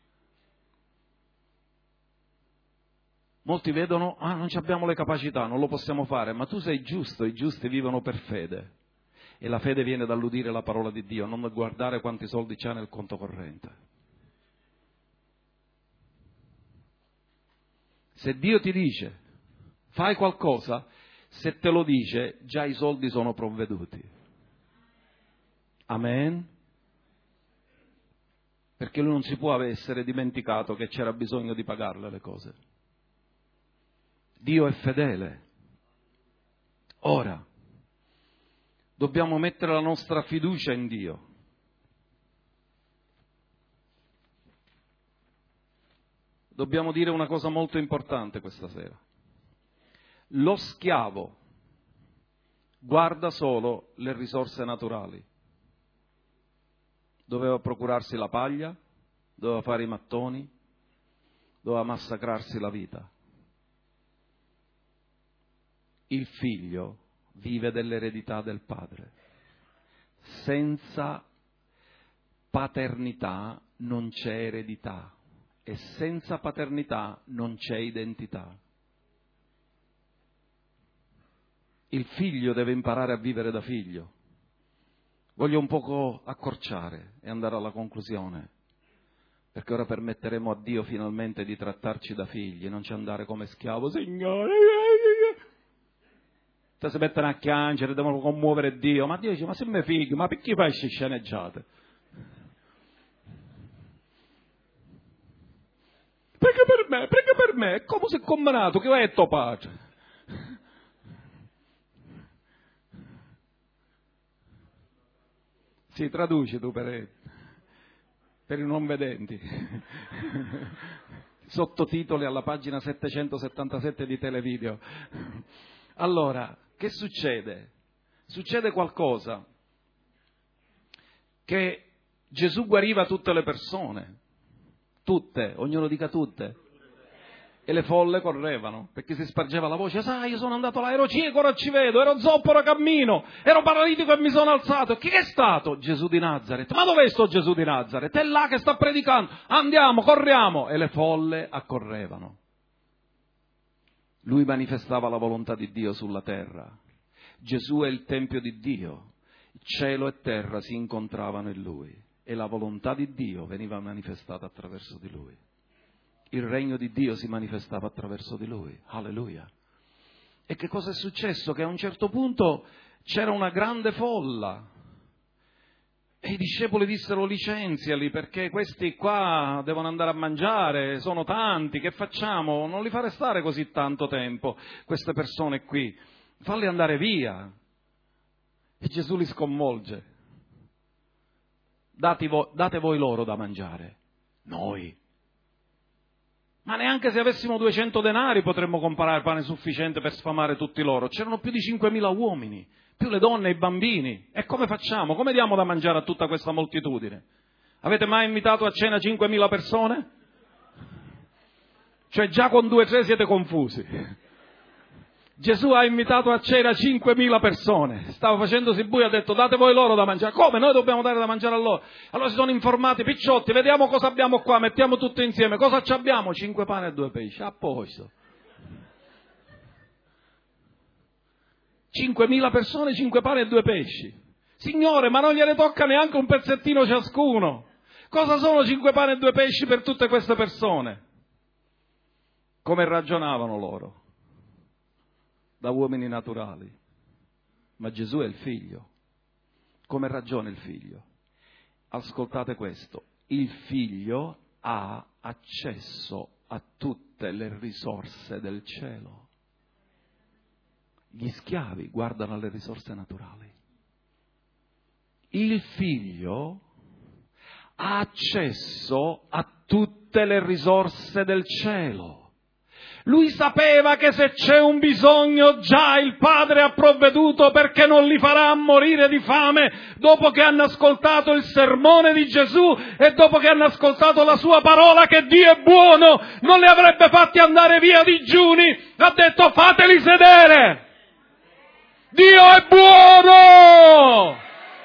Molti vedono: ah, non abbiamo le capacità, non lo possiamo fare, ma tu sei giusto, i giusti vivono per fede. E la fede viene dall'udire la parola di Dio, non da guardare quanti soldi c'ha nel conto corrente. Se Dio ti dice fai qualcosa, se te lo dice, già i soldi sono provveduti. Amen? Perché lui non si può essere dimenticato che c'era bisogno di pagarle le cose. Dio è fedele. Ora, dobbiamo mettere la nostra fiducia in Dio. Dobbiamo dire una cosa molto importante questa sera. Lo schiavo guarda solo le risorse naturali. Doveva procurarsi la paglia, doveva fare i mattoni, doveva massacrarsi la vita. Il figlio vive dell'eredità del padre. Senza paternità non c'è eredità e senza paternità non c'è identità. Il figlio deve imparare a vivere da figlio. Voglio un poco accorciare e andare alla conclusione, perché ora permetteremo a Dio finalmente di trattarci da figli, non ci andare come schiavo. Signore, te si mettono a piangere, devono commuovere Dio. Ma Dio dice: ma se mi figli, ma perché fai queste sceneggiate? Prega per me, prega per me, è come se combinato che è tuo padre. Sì, traduci tu per, per i non vedenti. Sottotitoli alla pagina settecentosettantasette di Televideo. Allora, che succede? Succede qualcosa, che Gesù guariva tutte le persone, tutte, ognuno dica tutte, e le folle correvano, perché si spargeva la voce: sai, io sono andato là, ero cieco, ora ci vedo, ero zoppo, ora cammino, ero paralitico e mi sono alzato. Chi è stato? Gesù di Nazaret. Ma dov'è sto Gesù di Nazaret? È là che sta predicando, andiamo, corriamo. E le folle accorrevano. Lui manifestava la volontà di Dio sulla terra. Gesù è il Tempio di Dio, cielo e terra si incontravano in Lui e la volontà di Dio veniva manifestata attraverso di Lui. Il regno di Dio si manifestava attraverso di Lui. Alleluia. E che cosa è successo? Che a un certo punto c'era una grande folla e i discepoli dissero: licenziali, perché questi qua devono andare a mangiare, sono tanti, che facciamo? Non li fare stare così tanto tempo, queste persone qui, falli andare via. E Gesù li sconvolge: date voi, date voi loro da mangiare. Noi? Ma neanche se avessimo duecento denari potremmo comprare pane sufficiente per sfamare tutti loro. C'erano più di cinquemila uomini, più le donne e i bambini. E come facciamo? Come diamo da mangiare a tutta questa moltitudine? Avete mai invitato a cena cinquemila persone? Cioè già con due o tre siete confusi. Gesù ha invitato a cena cinquemila persone, stava facendosi buio, ha detto: date voi loro da mangiare. Come? Noi dobbiamo dare da mangiare a loro? Allora si sono informati: picciotti, vediamo cosa abbiamo qua, mettiamo tutto insieme. Cosa ci abbiamo? Cinque pane e due pesci, a posto. cinquemila persone, cinque pane e due pesci. Signore, ma non gliene tocca neanche un pezzettino ciascuno. Cosa sono cinque pani e due pesci per tutte queste persone? Come ragionavano loro? Da uomini naturali. Ma Gesù è il Figlio. Come ragiona il Figlio? Ascoltate questo. Il Figlio ha accesso a tutte le risorse del cielo. Gli schiavi guardano alle risorse naturali. Il Figlio ha accesso a tutte le risorse del cielo. Lui sapeva che se c'è un bisogno già il Padre ha provveduto, perché non li farà morire di fame dopo che hanno ascoltato il sermone di Gesù e dopo che hanno ascoltato la sua parola che Dio è buono. Non li avrebbe fatti andare via digiuni, ha detto fateli sedere. Dio è buono!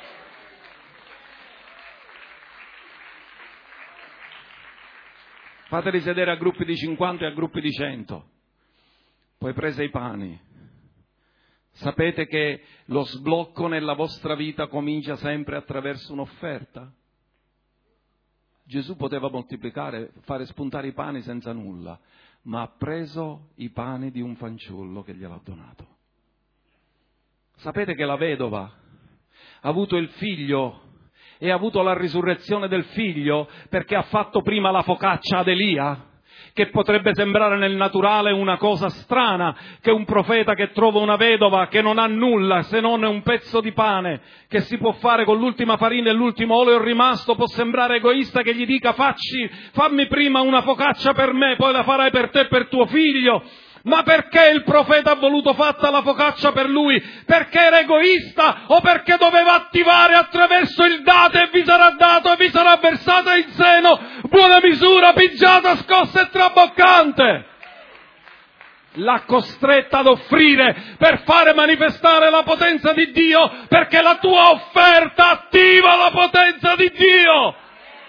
Fateli sedere a gruppi di cinquanta e a gruppi di cento. Poi prese i pani. Sapete che lo sblocco nella vostra vita comincia sempre attraverso un'offerta? Gesù poteva moltiplicare, fare spuntare i pani senza nulla, ma ha preso i pani di un fanciullo che gliel'ha donato. Sapete che la vedova ha avuto il figlio e ha avuto la risurrezione del figlio perché ha fatto prima la focaccia ad Elia, che potrebbe sembrare nel naturale una cosa strana, che un profeta che trova una vedova che non ha nulla se non un pezzo di pane che si può fare con l'ultima farina e l'ultimo olio rimasto, può sembrare egoista che gli dica facci, fammi prima una focaccia per me, poi la farai per te e per tuo figlio. Ma perché il profeta ha voluto fatta la focaccia per lui? Perché era egoista o perché doveva attivare attraverso il date e vi sarà dato e vi sarà versata in seno buona misura, pigiata, scossa e traboccante? L'ha costretta ad offrire per fare manifestare la potenza di Dio, perché la tua offerta attiva la potenza di Dio.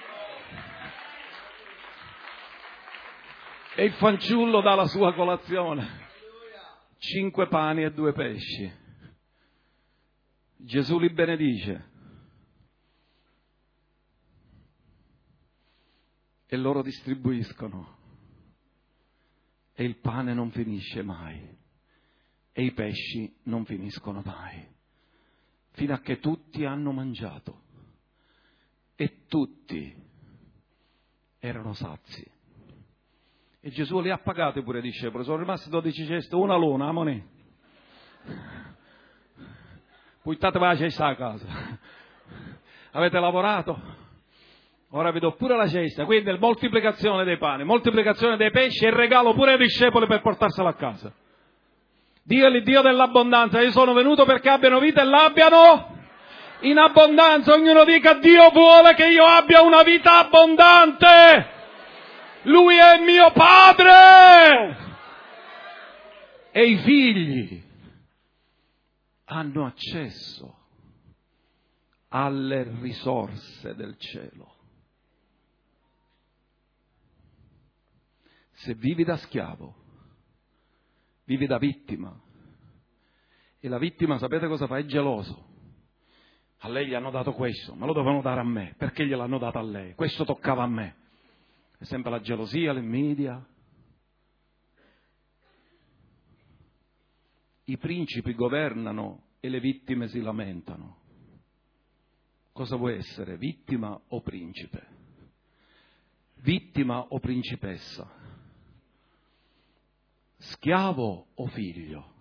E il fanciullo dà la sua colazione. Cinque pani e due pesci. Gesù li benedice. E loro distribuiscono. E il pane non finisce mai. E i pesci non finiscono mai. Fino a che tutti hanno mangiato. E tutti erano sazi. E Gesù li ha pagati pure i discepoli, sono rimasti dodici ceste, una l'una, amone. Portatevi la cesta a casa. Avete lavorato? Ora vi do pure la cesta, quindi moltiplicazione dei pani, moltiplicazione dei pesci e regalo pure ai discepoli per portarsela a casa. Dio è il Dio dell'abbondanza, io sono venuto perché abbiano vita e l'abbiano in abbondanza. Ognuno dica Dio vuole che io abbia una vita abbondante. Lui è mio padre! E i figli hanno accesso alle risorse del cielo. Se vivi da schiavo, vivi da vittima. E la vittima, sapete cosa fa? È geloso. A lei gli hanno dato questo, ma lo dovevano dare a me. Perché gliel'hanno dato a lei? Questo toccava a me. È sempre la gelosia, l'invidia. I principi governano e le vittime si lamentano. Cosa vuoi essere, vittima o principe? Vittima o principessa? Schiavo o figlio?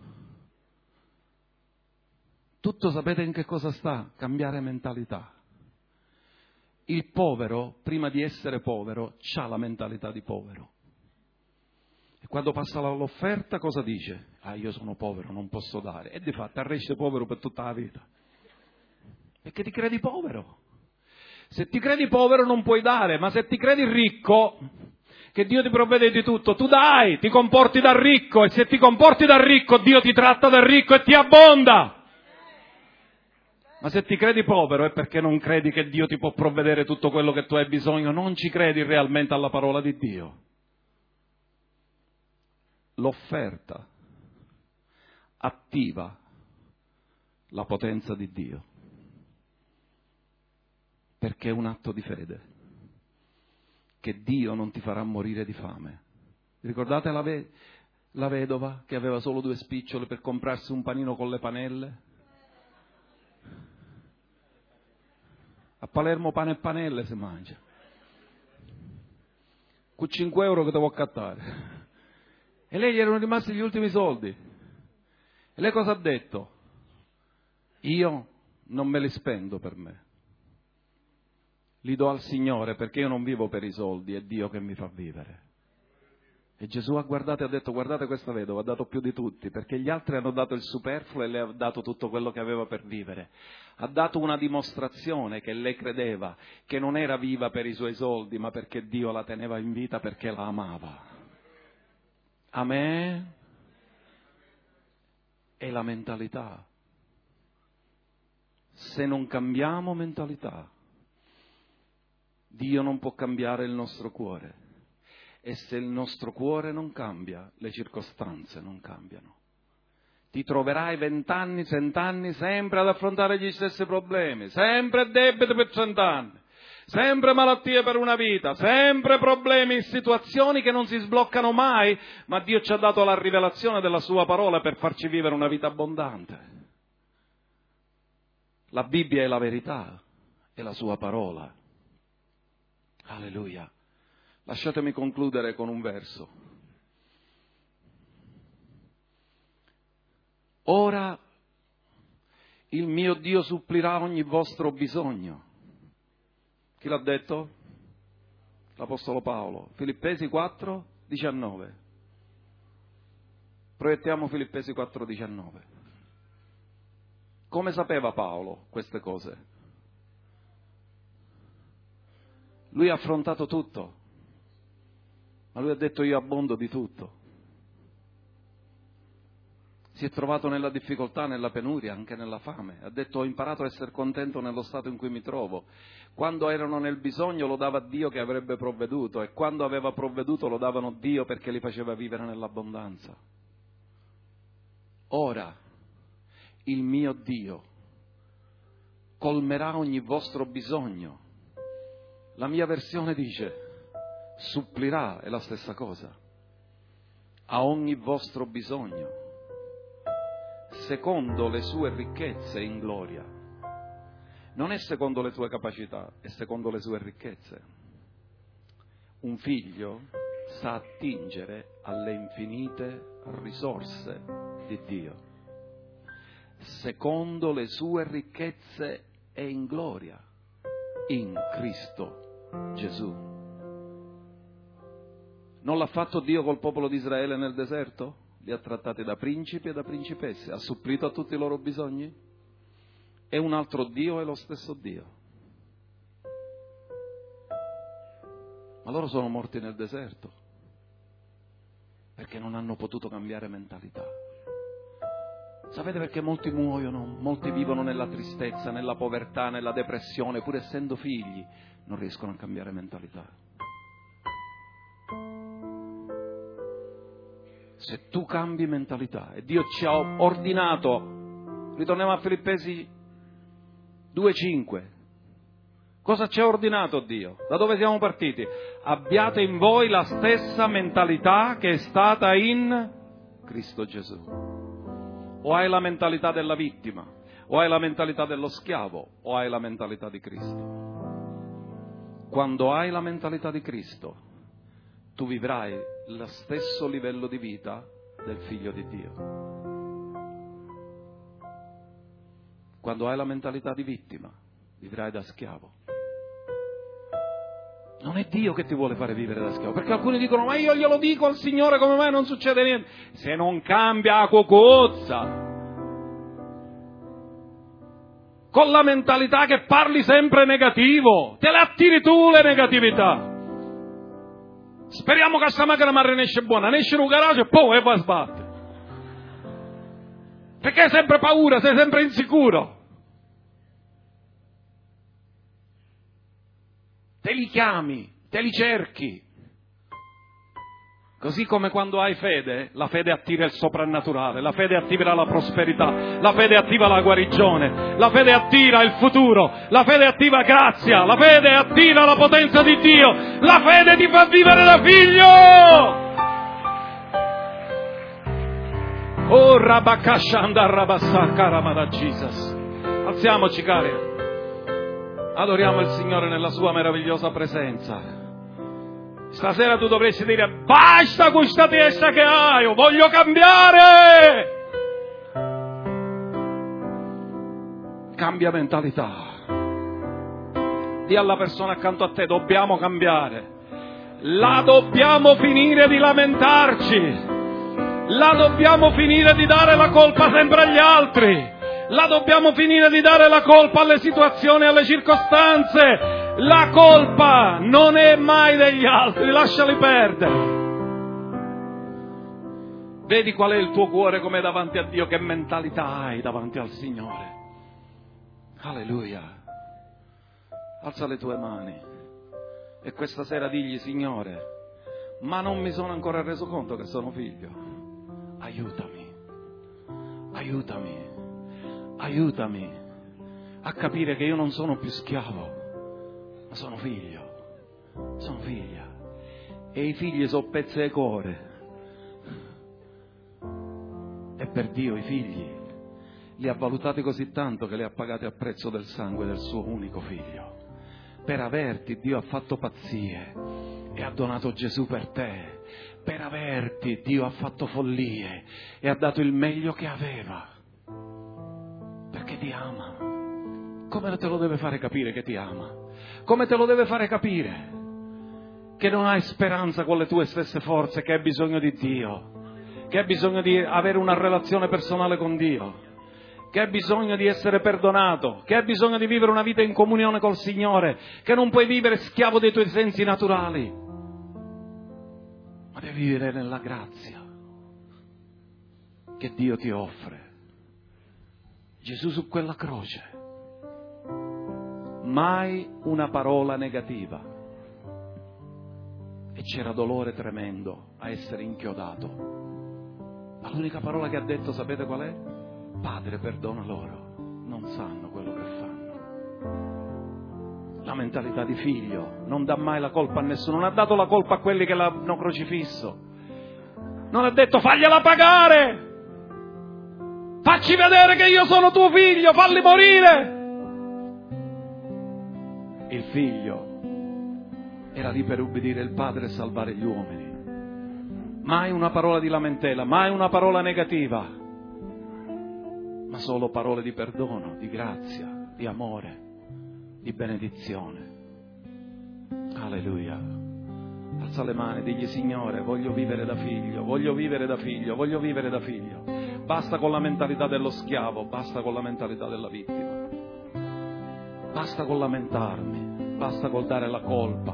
Tutto sapete in che cosa sta? Cambiare mentalità. Il povero, prima di essere povero, ha la mentalità di povero. E quando passa l'offerta cosa dice? Ah, io sono povero, non posso dare. E di fatto resta povero per tutta la vita. Perché ti credi povero. Se ti credi povero non puoi dare, ma se ti credi ricco, che Dio ti provvede di tutto, tu dai, ti comporti da ricco, e se ti comporti da ricco, Dio ti tratta da ricco e ti abbonda. Ma se ti credi povero è perché non credi che Dio ti può provvedere tutto quello che tu hai bisogno, non ci credi realmente alla parola di Dio. L'offerta attiva la potenza di Dio. perché è un atto di fede, che Dio non ti farà morire di fame. Ricordate la, ve- la vedova che aveva solo due spicciole per comprarsi un panino con le panelle? A Palermo pane e panelle si mangia. Con cinque euro che devo accattare. E lei gli erano rimasti gli ultimi soldi. E lei cosa ha detto? Io non me li spendo per me. Li do al Signore perché io non vivo per i soldi, è Dio che mi fa vivere. E Gesù ha guardato e ha detto: guardate questa vedova, ha dato più di tutti, perché gli altri hanno dato il superfluo e lei ha dato tutto quello che aveva per vivere. Ha dato una dimostrazione che lei credeva che non era viva per i suoi soldi, ma perché Dio la teneva in vita, perché la amava. Amen. È la mentalità. Se non cambiamo mentalità, Dio non può cambiare il nostro cuore. E se il nostro cuore non cambia, le circostanze non cambiano. Ti troverai vent'anni, cent'anni sempre ad affrontare gli stessi problemi, sempre debiti per cent'anni, sempre malattie per una vita, sempre problemi in situazioni che non si sbloccano mai, ma Dio ci ha dato la rivelazione della sua parola per farci vivere una vita abbondante. La Bibbia è la verità, è la sua parola. Alleluia. Lasciatemi concludere con un verso. Ora il mio Dio supplirà ogni vostro bisogno. Chi l'ha detto? L'Apostolo Paolo. Filippesi quattro diciannove. Proiettiamo Filippesi quattro diciannove. Come sapeva Paolo queste cose? Lui ha affrontato tutto. Ma lui ha detto: io abbondo di tutto. Si è trovato nella difficoltà, nella penuria, anche nella fame. Ha detto: ho imparato a essere contento nello stato in cui mi trovo. Quando erano nel bisogno lo dava Dio che avrebbe provveduto, e quando aveva provveduto lo davano Dio perché li faceva vivere nell'abbondanza. Ora il mio Dio colmerà ogni vostro bisogno. La mia versione dice: supplirà, è la stessa cosa, a ogni vostro bisogno, secondo le sue ricchezze in gloria. Non è secondo le tue capacità, è secondo le sue ricchezze. Un figlio sa attingere alle infinite risorse di Dio, secondo le sue ricchezze e in gloria, in Cristo Gesù. Non l'ha fatto Dio col popolo di Israele nel deserto? Li ha trattati da principi e da principesse, ha supplito a tutti i loro bisogni? È un altro Dio, è lo stesso Dio. Ma loro sono morti nel deserto perché non hanno potuto cambiare mentalità. Sapete perché molti muoiono, molti vivono nella tristezza, nella povertà, nella depressione, pur essendo figli, non riescono a cambiare mentalità. Se tu cambi mentalità, e Dio ci ha ordinato, ritorniamo a Filippesi due cinque, cosa ci ha ordinato Dio? Da dove siamo partiti? Abbiate in voi la stessa mentalità che è stata in Cristo Gesù. O hai la mentalità della vittima, o hai la mentalità dello schiavo, o hai la mentalità di Cristo. Quando hai la mentalità di Cristo, tu vivrai lo stesso livello di vita del Figlio di Dio. Quando hai la mentalità di vittima, vivrai da schiavo. Non è Dio che ti vuole fare vivere da schiavo, perché alcuni dicono: ma io glielo dico al Signore, come mai non succede niente? Se non cambia a cocozza, con la mentalità che parli sempre negativo, te le attiri tu le negatività. Speriamo che questa macchina mi esce buona, ne esce in un garage e poi, e poi sbatte. Perché hai sempre paura, sei sempre insicuro. Te li chiami, te li cerchi. Così come quando hai fede, la fede attira il soprannaturale, la fede attira la prosperità, la fede attiva la guarigione, la fede attira il futuro, la fede attiva grazia, la fede attira la potenza di Dio, la fede ti fa vivere da figlio! Oh, Rabakashanda Rabasaka Ramada Jesus. Alziamoci, cari. Adoriamo il Signore nella sua meravigliosa presenza. Stasera tu dovresti dire: basta questa testa che hai, io voglio cambiare. Cambia mentalità. Dì alla persona accanto a te: dobbiamo cambiare. La dobbiamo finire di lamentarci. La dobbiamo finire di dare la colpa sempre agli altri. La dobbiamo finire di dare la colpa alle situazioni, alle circostanze. La colpa non è mai degli altri, lasciali perdere. Vedi qual è il tuo cuore come davanti a Dio, che mentalità hai davanti al Signore. Alleluia. Alza le tue mani e questa sera digli: Signore, ma non mi sono ancora reso conto che sono figlio. Aiutami, aiutami, aiutami a capire che io non sono più schiavo, ma sono figlio, sono figlia. E i figli sono pezzi di cuore. E per Dio i figli li ha valutati così tanto che li ha pagati a prezzo del sangue del suo unico figlio. Per averti Dio ha fatto pazzie e ha donato Gesù per te. Per averti Dio ha fatto follie e ha dato il meglio che aveva. Perché ti ama. Come te lo deve fare capire che ti ama? Come te lo deve fare capire che non hai speranza con le tue stesse forze, che hai bisogno di Dio, che hai bisogno di avere una relazione personale con Dio, che hai bisogno di essere perdonato, che hai bisogno di vivere una vita in comunione col Signore, che non puoi vivere schiavo dei tuoi sensi naturali, ma devi vivere nella grazia che Dio ti offre. Gesù su quella croce, mai una parola negativa, e c'era dolore tremendo a essere inchiodato, ma l'unica parola che ha detto, sapete qual è? Padre, perdona loro, non sanno quello che fanno. La mentalità di figlio non dà mai la colpa a nessuno, non ha dato la colpa a quelli che l'hanno crocifisso, non ha detto fagliela pagare, facci vedere che io sono tuo figlio, falli morire. Il figlio era lì per ubbidire il padre e salvare gli uomini. Mai una parola di lamentela, mai una parola negativa, ma solo parole di perdono, di grazia, di amore, di benedizione. Alleluia. Alza le mani, digli: Signore, voglio vivere da figlio, voglio vivere da figlio, voglio vivere da figlio. Basta con la mentalità dello schiavo, basta con la mentalità della vittima. Basta con lamentarmi, basta col dare la colpa.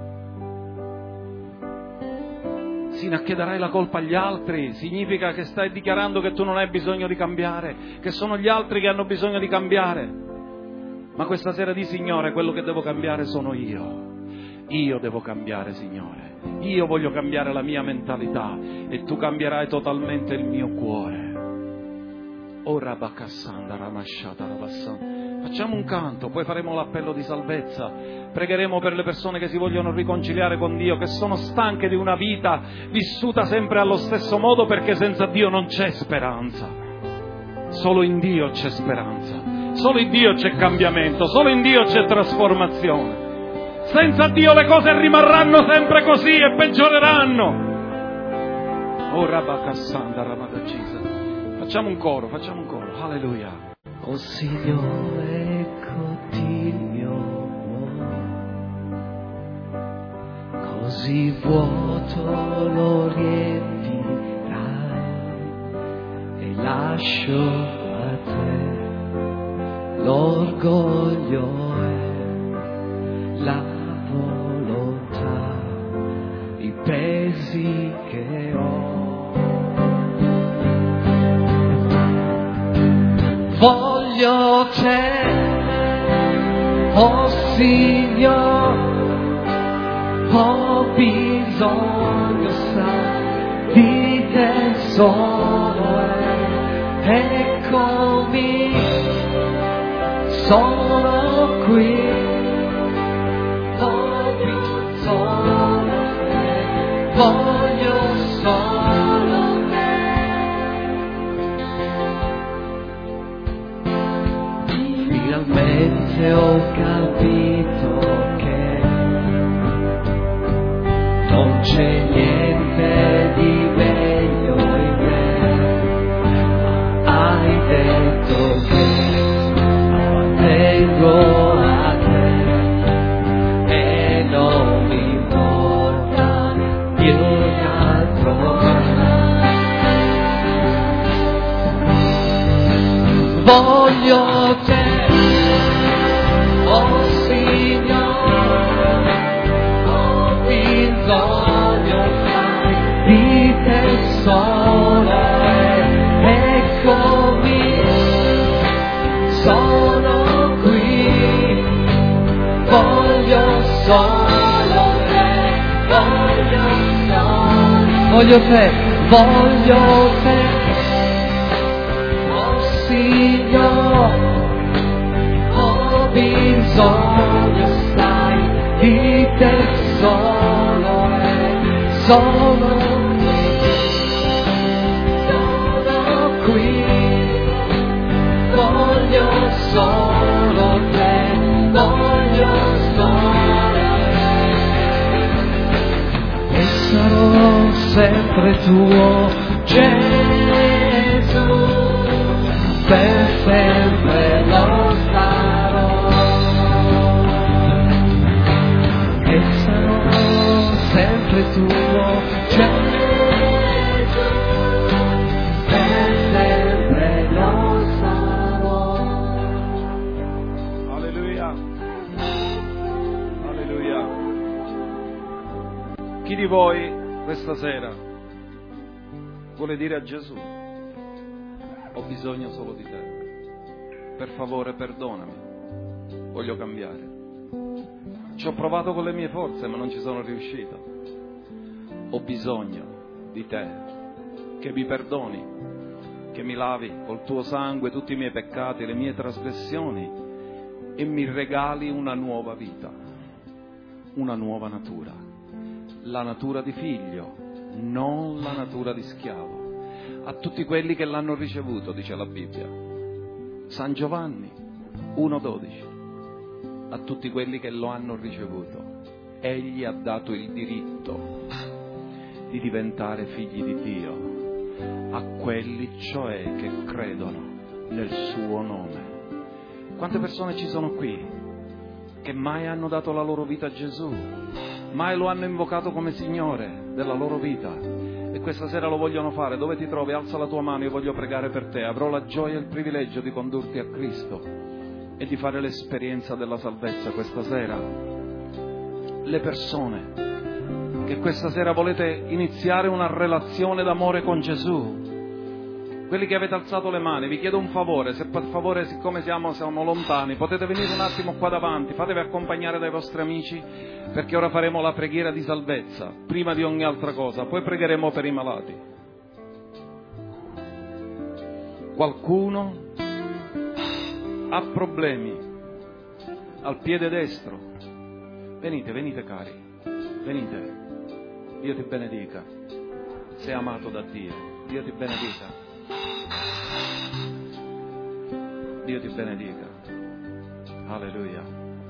Sino a che darai la colpa agli altri, significa che stai dichiarando che tu non hai bisogno di cambiare, che sono gli altri che hanno bisogno di cambiare. Ma questa sera di: Signore, quello che devo cambiare sono io. Io devo cambiare, Signore. Io voglio cambiare la mia mentalità e tu cambierai totalmente il mio cuore. Ora Bakassanda Ramashata Rabassanda. Facciamo un canto, poi faremo l'appello di salvezza. Pregheremo per le persone che si vogliono riconciliare con Dio, che sono stanche di una vita vissuta sempre allo stesso modo, perché senza Dio non c'è speranza. Solo in Dio c'è speranza, solo in Dio c'è cambiamento, solo in Dio c'è trasformazione. Senza Dio le cose rimarranno sempre così e peggioreranno. Oh Rabakassanda Ramadacisa. Facciamo un coro, facciamo un coro. Alleluia. Oh Signore, eccoti il mio cuore, così vuoto lo riempirai e lascio a te l'orgoglio e la volontà, i pesi che ho. Voglio te, oh Signore, ho bisogno, sai, di te solo, eh. Eccomi, sono qui, ho bisogno di te, voglio solo te. Finalmente ho capito che non c'è niente di meglio in me. Hai detto che appartengo a te e non mi importa di un altro. Voglio te, oh Signore, ho bisogno di te solo, eccomi, sono qui, voglio solo te, voglio solo, voglio te, voglio te, oh Signore, ho bisogno, sai, di te solo, solo sono qui, voglio solo te, voglio solo te, e sarò sempre tuo, Gesù, per sempre lo sarò, e sarò sempre tuo, Gesù. Chi di voi questa sera vuole dire a Gesù: ho bisogno solo di te, per favore perdonami, voglio cambiare, ci ho provato con le mie forze ma non ci sono riuscito, ho bisogno di te, che mi perdoni, che mi lavi col tuo sangue tutti i miei peccati, le mie trasgressioni e mi regali una nuova vita, una nuova natura, la natura di figlio, non la natura di schiavo. A tutti quelli che l'hanno ricevuto, dice la Bibbia, San Giovanni uno dodici, a tutti quelli che lo hanno ricevuto, egli ha dato il diritto di diventare figli di Dio, a quelli cioè che credono nel suo nome. Quante persone ci sono qui che mai hanno dato la loro vita a Gesù, mai lo hanno invocato come Signore della loro vita, e questa sera lo vogliono fare? Dove ti trovi? Alza la tua mano, io voglio pregare per te. Avrò la gioia e il privilegio di condurti a Cristo e di fare l'esperienza della salvezza questa sera. Le persone che questa sera volete iniziare una relazione d'amore con Gesù, quelli che avete alzato le mani, vi chiedo un favore, se per favore, siccome siamo, siamo lontani, potete venire un attimo qua davanti, fatevi accompagnare dai vostri amici, perché ora faremo la preghiera di salvezza, prima di ogni altra cosa, poi pregheremo per i malati. Qualcuno ha problemi al piede destro? Venite, venite cari, venite, Dio ti benedica, sei amato da Dio, Dio ti benedica. Dio ti benedica. Alleluia.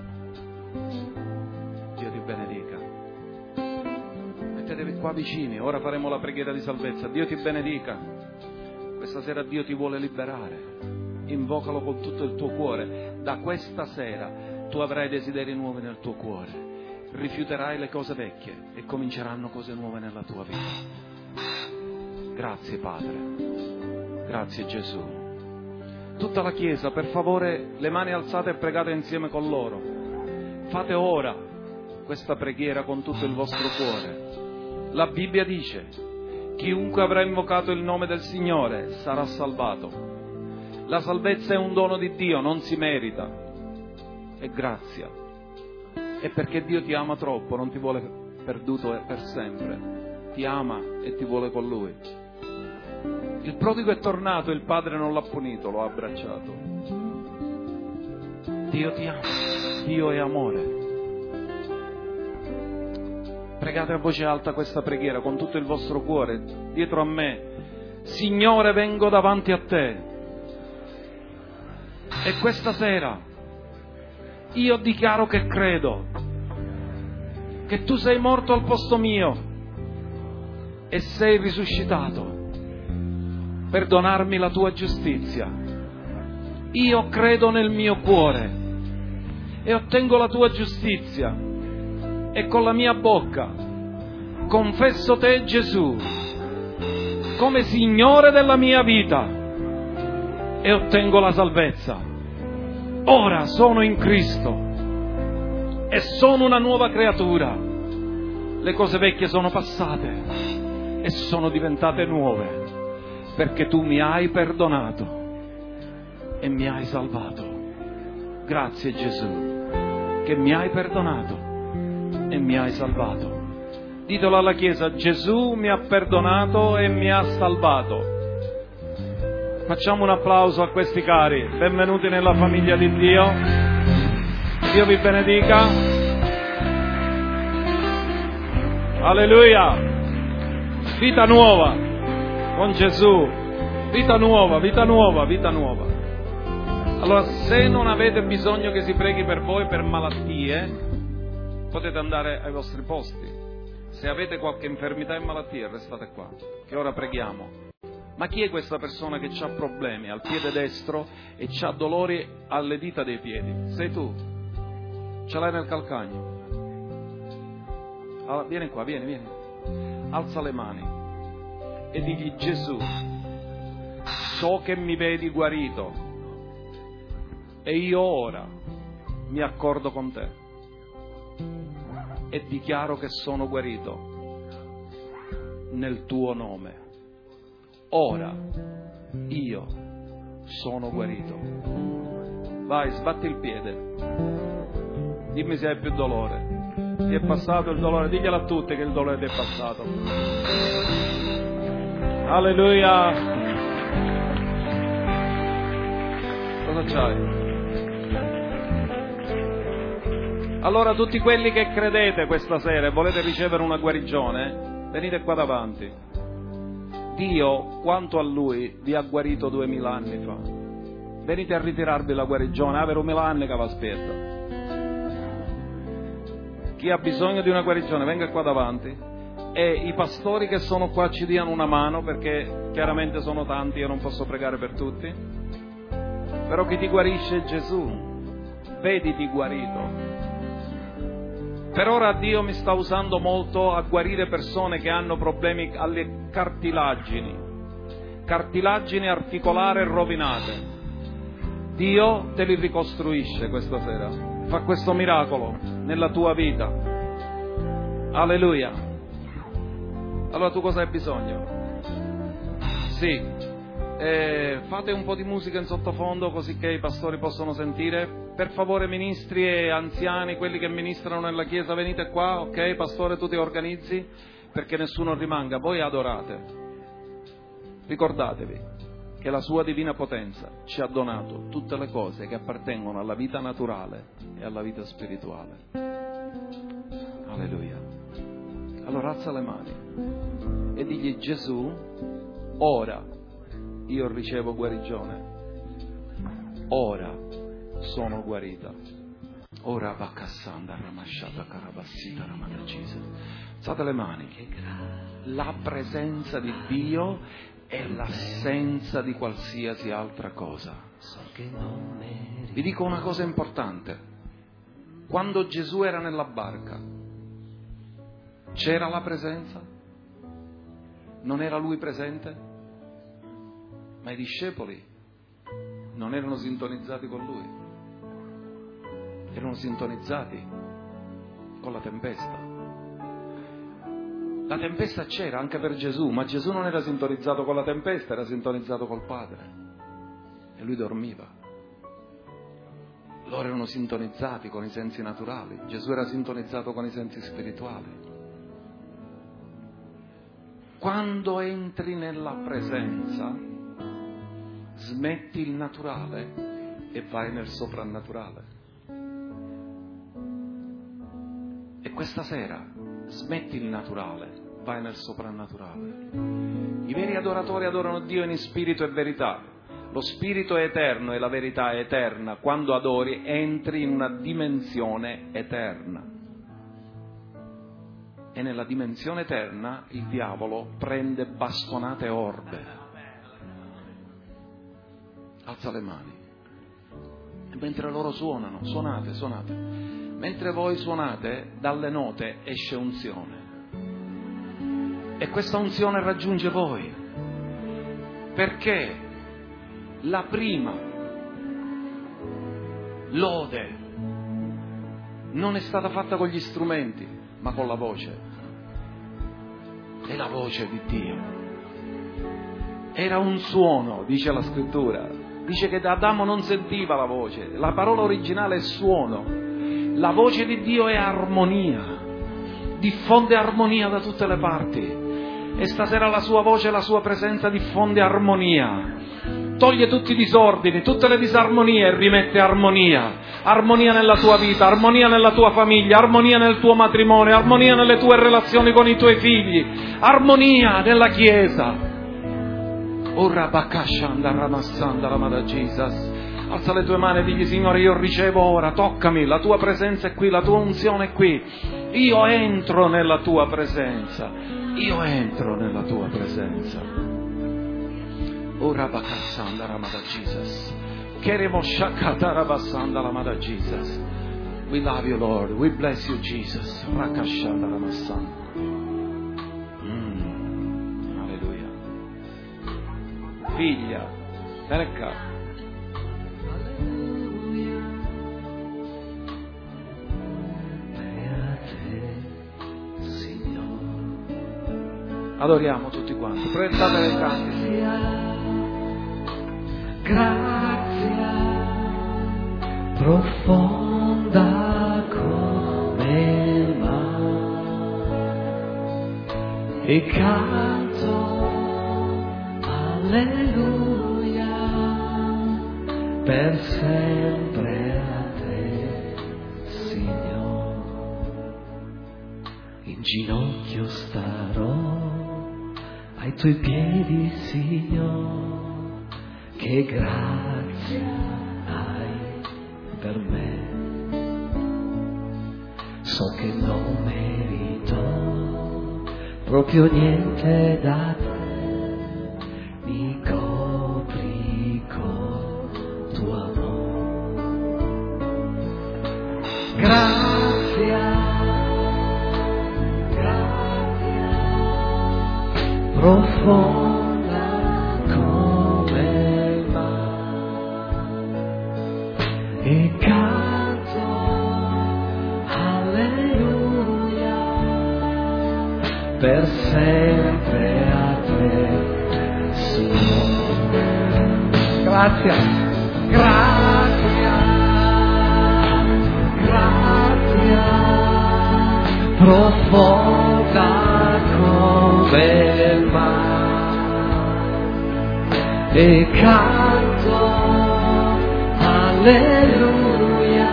Dio ti benedica. Mettetevi qua vicini, ora faremo la preghiera di salvezza. Dio ti benedica. Questa sera Dio ti vuole liberare. Invocalo con tutto il tuo cuore. Da questa sera tu avrai desideri nuovi nel tuo cuore. Rifiuterai le cose vecchie e cominceranno cose nuove nella tua vita. Grazie Padre. Grazie Gesù. Tutta la Chiesa, per favore, le mani alzate e pregate insieme con loro. Fate ora questa preghiera con tutto il vostro cuore. La Bibbia dice: chiunque avrà invocato il nome del Signore sarà salvato. La salvezza è un dono di Dio, non si merita, è grazia. E perché Dio ti ama troppo, non ti vuole perduto per sempre, ti ama e ti vuole con Lui. Il prodigo è tornato, il padre non l'ha punito, lo ha abbracciato. Dio ti ama, Dio è amore. Pregate a voce alta questa preghiera con tutto il vostro cuore, dietro a me. Signore, vengo davanti a te. E questa sera io dichiaro che credo che tu sei morto al posto mio e sei risuscitato per donarmi la tua giustizia. Io credo nel mio cuore e ottengo la tua giustizia e con la mia bocca confesso te, Gesù, come Signore della mia vita e ottengo la salvezza. Ora sono in Cristo e sono una nuova creatura. Le cose vecchie sono passate e sono diventate nuove, perché tu mi hai perdonato e mi hai salvato. Grazie Gesù, che mi hai perdonato e mi hai salvato. Ditelo alla Chiesa: Gesù mi ha perdonato e mi ha salvato. Facciamo un applauso a questi cari. Benvenuti nella famiglia di Dio. Dio vi benedica. Alleluia. Vita nuova con Gesù. Vita nuova, vita nuova, vita nuova. Allora, se non avete bisogno che si preghi per voi per malattie, potete andare ai vostri posti. Se avete qualche infermità e malattia, restate qua, che ora preghiamo. Ma chi è questa persona che ha problemi al piede destro e ha dolori alle dita dei piedi? Sei tu? Ce l'hai nel calcagno? Allora, vieni qua, vieni, vieni. Alza le mani e digli: Gesù, so che mi vedi guarito e io ora mi accordo con te e dichiaro che sono guarito nel tuo nome. Ora io sono guarito. Vai, sbatti il piede. Dimmi se hai più dolore. Ti è passato il dolore? Diglielo a tutti che il dolore ti è passato. Alleluia. Cosa c'hai? Allora, tutti quelli che credete questa sera e volete ricevere una guarigione, venite qua davanti. Dio, quanto a Lui, vi ha guarito duemila anni fa. Venite a ritirarvi la guarigione, avere duemila anni che vi aspetta. Chi ha bisogno di una guarigione, venga qua davanti. E i pastori che sono qua ci diano una mano, perché chiaramente sono tanti, io non posso pregare per tutti. Però chi ti guarisce è Gesù. Vediti guarito. Per ora Dio mi sta usando molto a guarire persone che hanno problemi alle cartilagini, cartilagini articolari rovinate. Dio te li ricostruisce questa sera, fa questo miracolo nella tua vita. Alleluia. Allora tu cosa hai bisogno? Sì. Eh, fate un po' di musica in sottofondo così che i pastori possono sentire. Per favore, ministri e anziani, quelli che ministrano nella chiesa, venite qua, ok? Pastore, tu ti organizzi perché nessuno rimanga. Voi adorate. Ricordatevi che la sua divina potenza ci ha donato tutte le cose che appartengono alla vita naturale e alla vita spirituale. Alleluia. Allora alza le mani e digli: Gesù, ora io ricevo guarigione. Ora sono guarita. Ora Bakassanda Ramashata Karabassita Ramadacisa. Alzate le mani. La presenza di Dio è l'assenza di qualsiasi altra cosa. Vi dico una cosa importante. Quando Gesù era nella barca, c'era la presenza? Non era Lui presente? Ma i discepoli non erano sintonizzati con Lui. Erano sintonizzati con la tempesta. La tempesta c'era anche per Gesù, ma Gesù non era sintonizzato con la tempesta, era sintonizzato col Padre. E Lui dormiva. Loro erano sintonizzati con i sensi naturali, Gesù era sintonizzato con i sensi spirituali. Quando entri nella presenza, smetti il naturale e vai nel soprannaturale. E questa sera smetti il naturale, vai nel soprannaturale. I veri adoratori adorano Dio in spirito e verità. Lo spirito è eterno e la verità è eterna. Quando adori entri in una dimensione eterna. E nella dimensione eterna il diavolo prende bastonate orbe. Alza le mani. E mentre loro suonano, suonate, suonate. Mentre voi suonate, dalle note esce unzione. E questa unzione raggiunge voi. Perché la prima lode non è stata fatta con gli strumenti, ma con la voce. È la voce di Dio. Era un suono, dice la scrittura. Dice che da Adamo non sentiva la voce. La parola originale è suono. La voce di Dio è armonia. Diffonde armonia da tutte le parti. E stasera la sua voce, la sua presenza diffonde armonia. Toglie tutti i disordini, tutte le disarmonie e rimette armonia. Armonia nella tua vita, armonia nella tua famiglia, armonia nel tuo matrimonio, armonia nelle tue relazioni con i tuoi figli, armonia nella Chiesa. Ora bakashanda ramassanda ramada Jesus. Alza le tue mani e digli: Signore, io ricevo ora, toccami, la tua presenza è qui, la tua unzione è qui. Io entro nella tua presenza, io entro nella tua presenza. Ora bakassanda ramada Jesus. Keremo shakata rabasanda ramada Jesus. We love you, Lord. We bless you, Jesus. Rakashanda ramassanda. Mm. Alleluia. Figlia, vieni qua. Adoriamo tutti quanti. Proiettate le canti. Grazia profonda come il mare e canto alleluia per sempre a te, Signore. In ginocchio starò ai tuoi piedi, Signore. Che grazia hai per me. So che non merito proprio niente da te, mi copri con tuo amore. Grazia, grazia profonda e canto alleluia per sempre a te, Signore. Grazie, grazia, grazia profonda come il mare e canto alleluia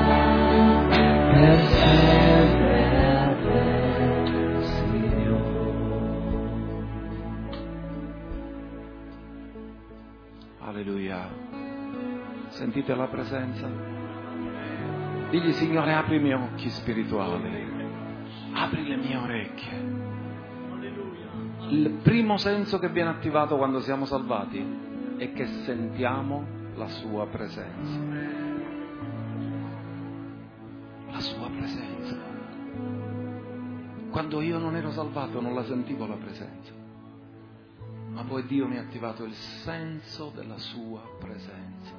per sempre a te, Signore. Alleluia. Sentite la presenza? Digli: Signore, apri i miei occhi spirituali, apri le mie orecchie. Il primo senso che viene attivato quando siamo salvati è che sentiamo la sua presenza. La sua presenza. Quando io non ero salvato non la sentivo la presenza, ma poi Dio mi ha attivato il senso della sua presenza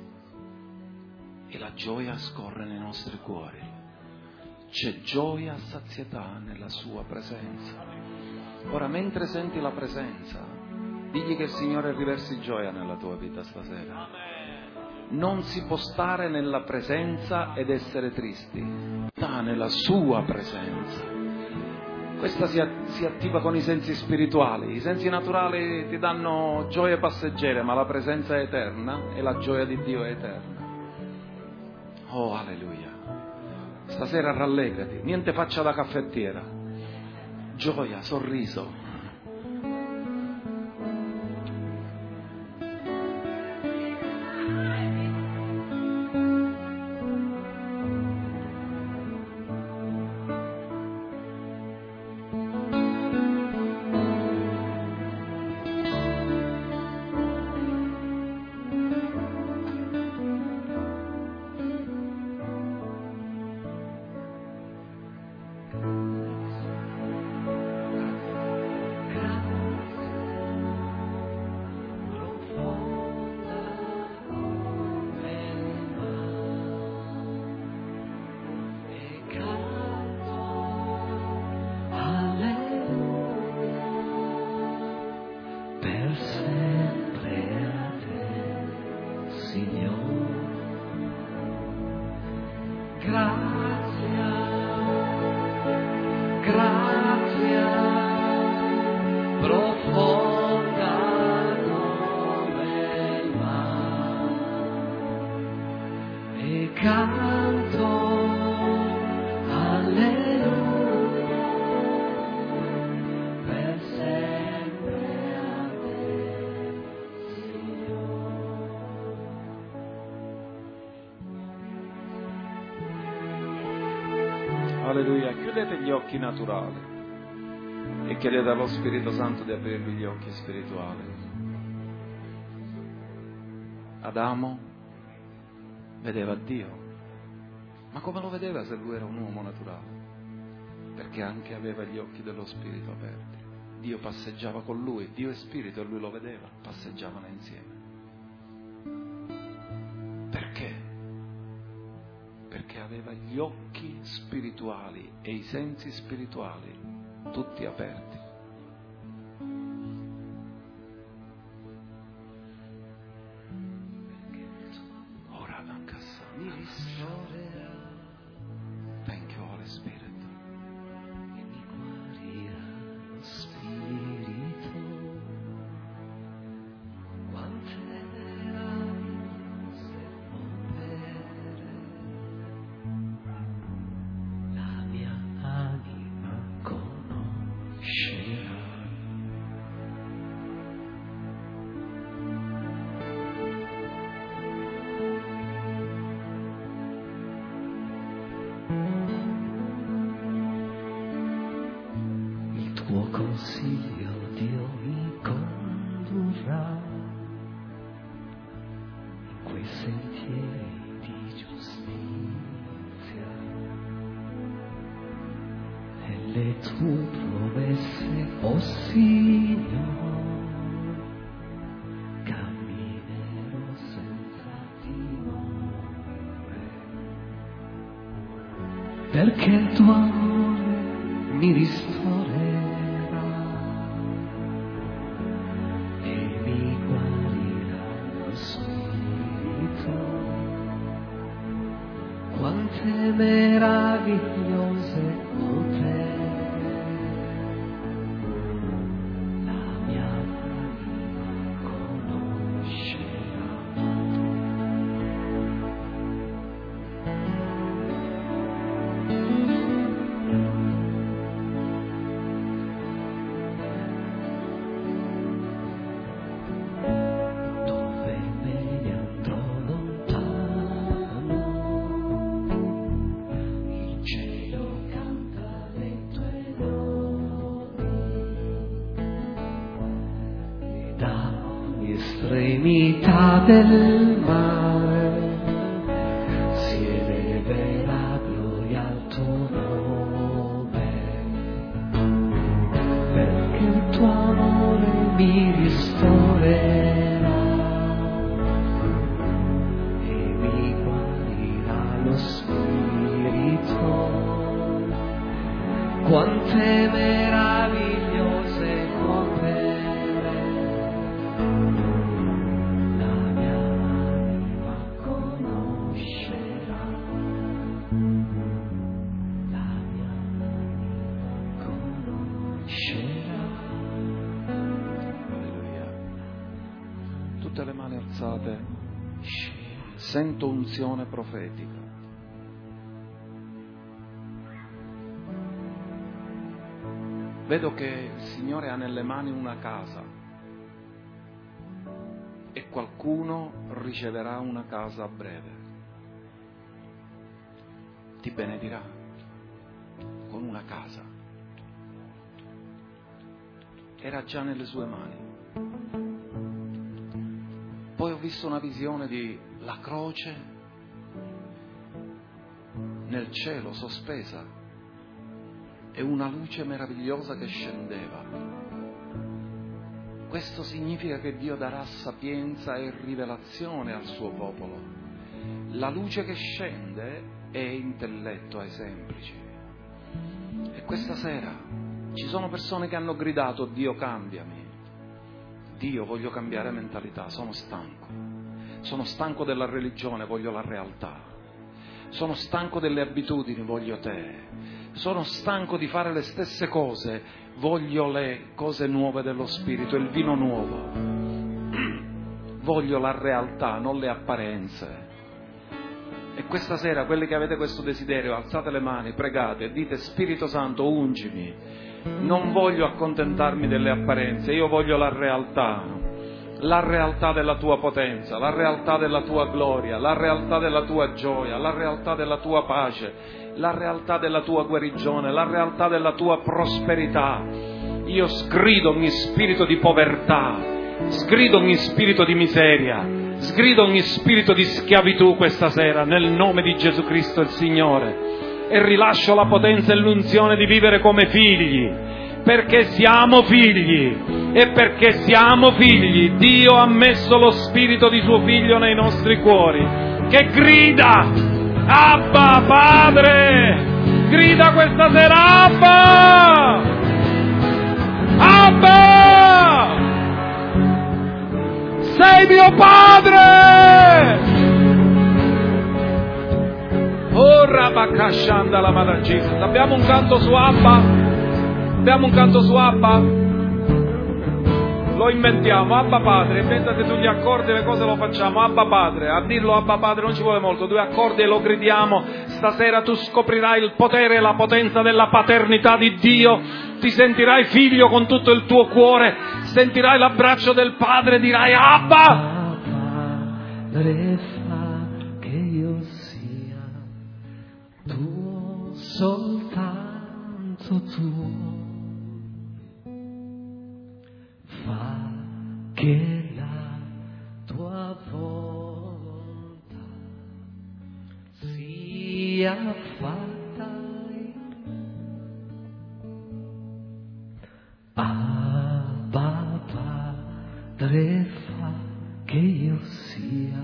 e la gioia scorre nei nostri cuori. C'è gioia a sazietà nella sua presenza. Ora, mentre senti la presenza, digli che il Signore riversi gioia nella tua vita stasera. Non si può stare nella presenza ed essere tristi. Sta nella sua presenza. Questa si, si attiva con i sensi spirituali. I sensi naturali ti danno gioie passeggere, ma la presenza è eterna e la gioia di Dio è eterna. Oh, alleluia. Stasera rallegrati, niente faccia da caffettiera. Gioia, sorriso. Alleluia, chiudete gli occhi naturali e chiedete allo Spirito Santo di aprirvi gli occhi spirituali. Adamo vedeva Dio, ma come lo vedeva se lui era un uomo naturale? Perché anche aveva gli occhi dello Spirito aperti. Dio passeggiava con lui, Dio è Spirito e lui lo vedeva, passeggiavano insieme. Perché? Perché aveva gli occhi spirituali e i sensi spirituali tutti aperti. Ora mi ristorerà. Thank you, Holy Spirit. E mi guarirà lo spirito. Quante meraviglie opere. La mia anima conoscerà. Il tuo consiglio, Dio, mi condurrà in quei sentieri di giustizia. E le tue promesse, oh Signore, camminerò senza timore, perché il tuo amore mi ristorerà e mi guarirà lo spirito. Quante meravigliose opere la mia anima conoscerà. Dove me ne andrò lontano, il cielo canta le tue lodi, e da ogni estremità del mare si eleve la gloria al tuo nome, perché il tuo amore mi ristorerà e mi guarirà lo spirito. Quante meravigliose opere la mia anima tutte le mani alzate, sento unzione profetica. Vedo che il Signore ha nelle mani una casa e qualcuno riceverà una casa a breve. Ti benedirà con una casa. Era già nelle sue mani. Poi ho visto una visione di la croce nel cielo sospesa e una luce meravigliosa che scendeva. Questo significa che Dio darà sapienza e rivelazione al suo popolo. La luce che scende è intelletto ai semplici. E questa sera ci sono persone che hanno gridato: Dio, cambiami. Dio, voglio cambiare mentalità, sono stanco. Sono stanco della religione, voglio la realtà. Sono stanco delle abitudini, voglio te. Sono stanco di fare le stesse cose, voglio le cose nuove dello Spirito, il vino nuovo. Voglio la realtà, non le apparenze. E questa sera, quelli che avete questo desiderio, alzate le mani, pregate e dite: Spirito Santo, ungimi. Non voglio accontentarmi delle apparenze, io voglio la realtà. La realtà della tua potenza, la realtà della tua gloria, la realtà della tua gioia, la realtà della tua pace, la realtà della tua guarigione, la realtà della tua prosperità. Io sgrido ogni spirito di povertà, sgrido ogni spirito di miseria, sgrido ogni spirito di schiavitù questa sera nel nome di Gesù Cristo il Signore, e rilascio la potenza e l'unzione di vivere come figli, perché siamo figli. E perché siamo figli, Dio ha messo lo spirito di suo figlio nei nostri cuori, che grida: Abba Padre! Grida questa sera: Abba! Abba! Sei mio Padre! Oh, Rabakashanda la Madagisa. Abbiamo un canto su Abba? Abbiamo un canto su Abba? Lo inventiamo, Abba Padre, inventate tu gli accordi e le cose lo facciamo, Abba Padre. A dirlo Abba Padre non ci vuole molto, due accordi e lo gridiamo. Stasera tu scoprirai il potere e la potenza della paternità di Dio, ti sentirai figlio con tutto il tuo cuore, sentirai l'abbraccio del Padre e dirai: Abba! Padre, fa che io sia tuo, soltanto tuo. Fa che la tua volontà sia fatta in me. Abba Padre, fa che io sia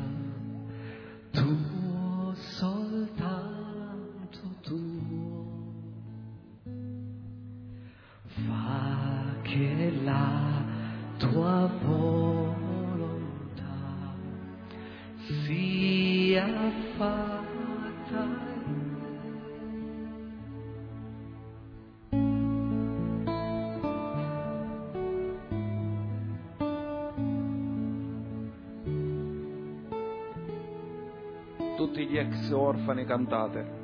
tuo, soltanto tuo. Fa che la tua volontà sia fatta in me. Tutti gli ex orfani cantate.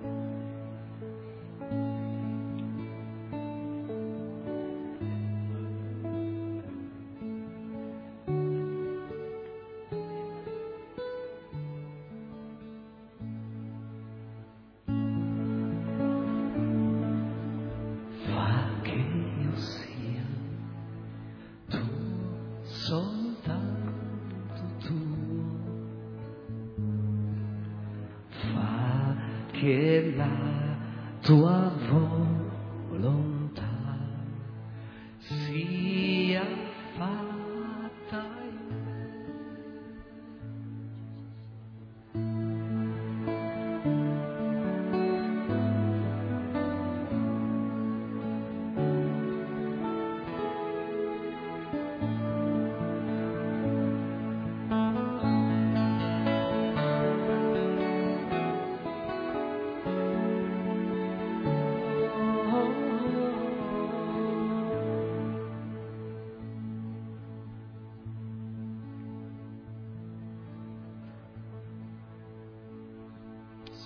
che la tua volontà sia fatta in me.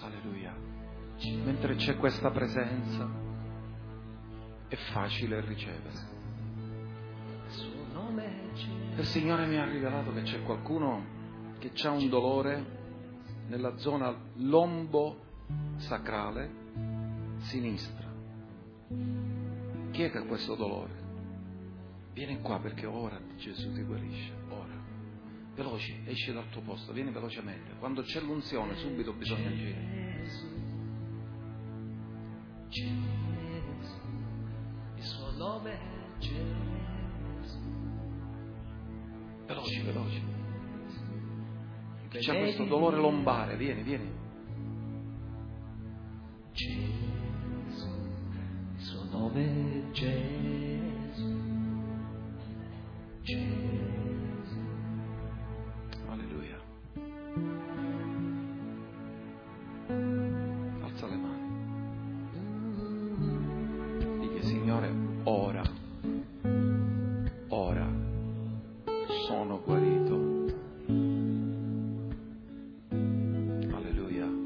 Alleluia. Mentre c'è questa presenza è facile ricevere. Il Signore mi ha rivelato che c'è qualcuno che ha un dolore nella zona lombo sacrale sinistra. Chi è che ha questo dolore? Vieni qua perché ora Gesù ti guarisce, ora. Veloce, esci dal tuo posto, vieni velocemente. Quando c'è l'unzione subito bisogna agire. Gesù, il suo nome è Gesù. Veloci, veloci. Chi c'ha questo dolore lombare, vieni, vieni. Gesù, il suo nome è Gesù. Gesù. Alleluia. Alza le mani. Digli, Signore, ora, ora sono guarito. Alleluia.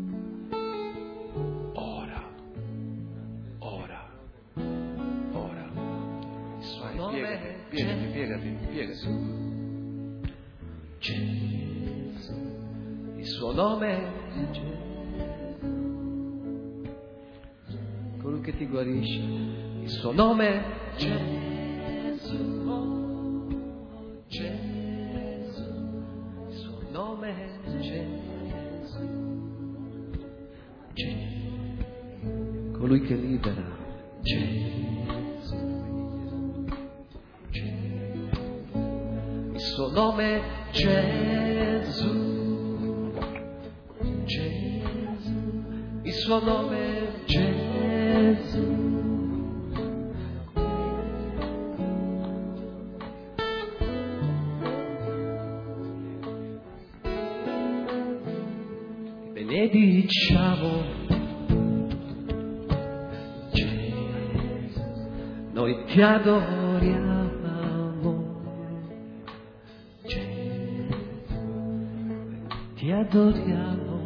Ora, ora, ora. Vai, piegati, piegati, piegati, piegati. Gesù, il suo nome è Gesù. Colui che ti guarisce, il suo nome è Gesù. Oh, Gesù, il suo nome è Gesù. Gesù, colui che libera, Gesù. Gesù, il suo nome è Gesù, Gesù, il suo nome è Gesù. Benediciamo Gesù, noi ti adoriamo. Ti adoriamo,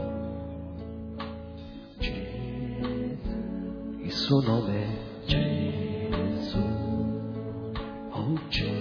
Gesù, il suo nome è Gesù, oh Gesù.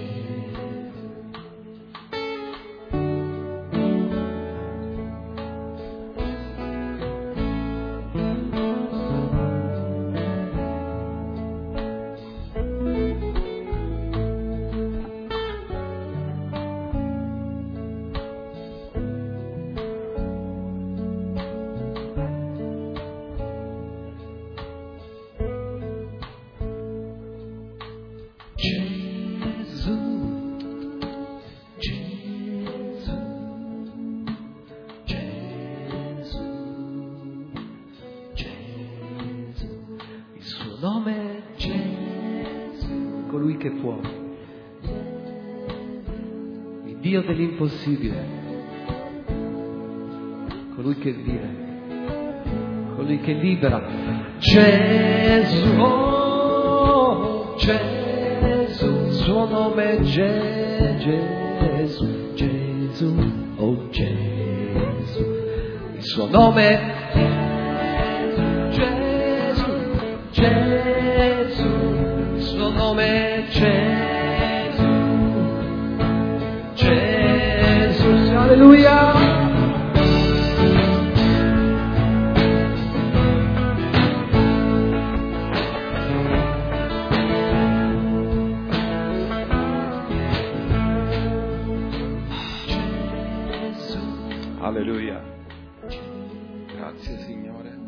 Dio dell'impossibile, colui che vive, colui che libera, Gesù, oh, Gesù, il suo nome è Gesù, Gesù, oh Gesù, il suo nome è Gesù, Gesù, il suo nome è Gesù. Alleluia. Alleluia. Grazie Signore.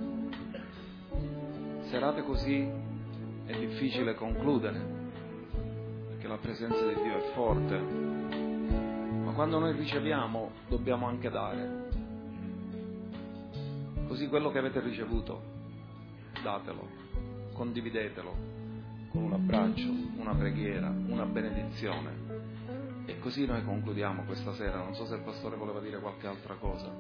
Serate così è difficile concludere, perché la presenza di Dio è forte. Quando noi riceviamo dobbiamo anche dare. Così quello che avete ricevuto, datelo, condividetelo con un abbraccio, una preghiera, una benedizione. E così noi concludiamo questa sera. Non so se il pastore voleva dire qualche altra cosa.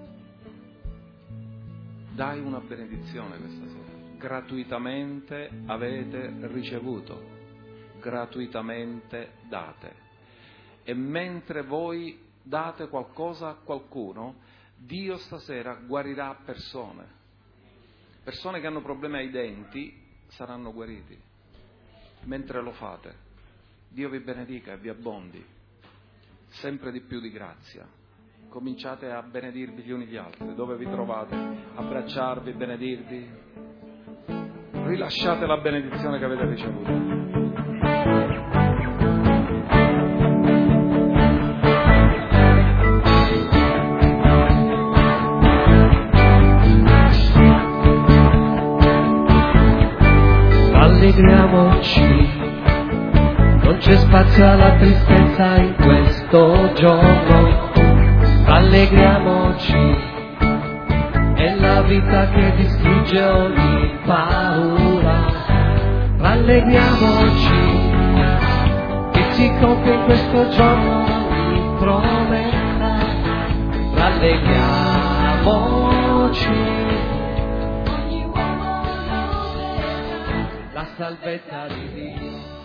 Dai una benedizione questa sera. Gratuitamente avete ricevuto, gratuitamente date. E mentre voi date qualcosa a qualcuno, Dio stasera guarirà persone. Persone che hanno problemi ai denti saranno guariti. Mentre lo fate, Dio vi benedica e vi abbondi sempre di più di grazia. Cominciate a benedirvi gli uni gli altri. Dove vi trovate? Abbracciarvi, benedirvi. Rilasciate la benedizione che avete ricevuto. Allegriamoci, non c'è spazio alla tristezza in questo giorno. Allegriamoci, è la vita che distrugge ogni paura. Rallegriamoci, che ci compie in questo giorno di promessa. Rallegriamoci, la salvezza di Dio.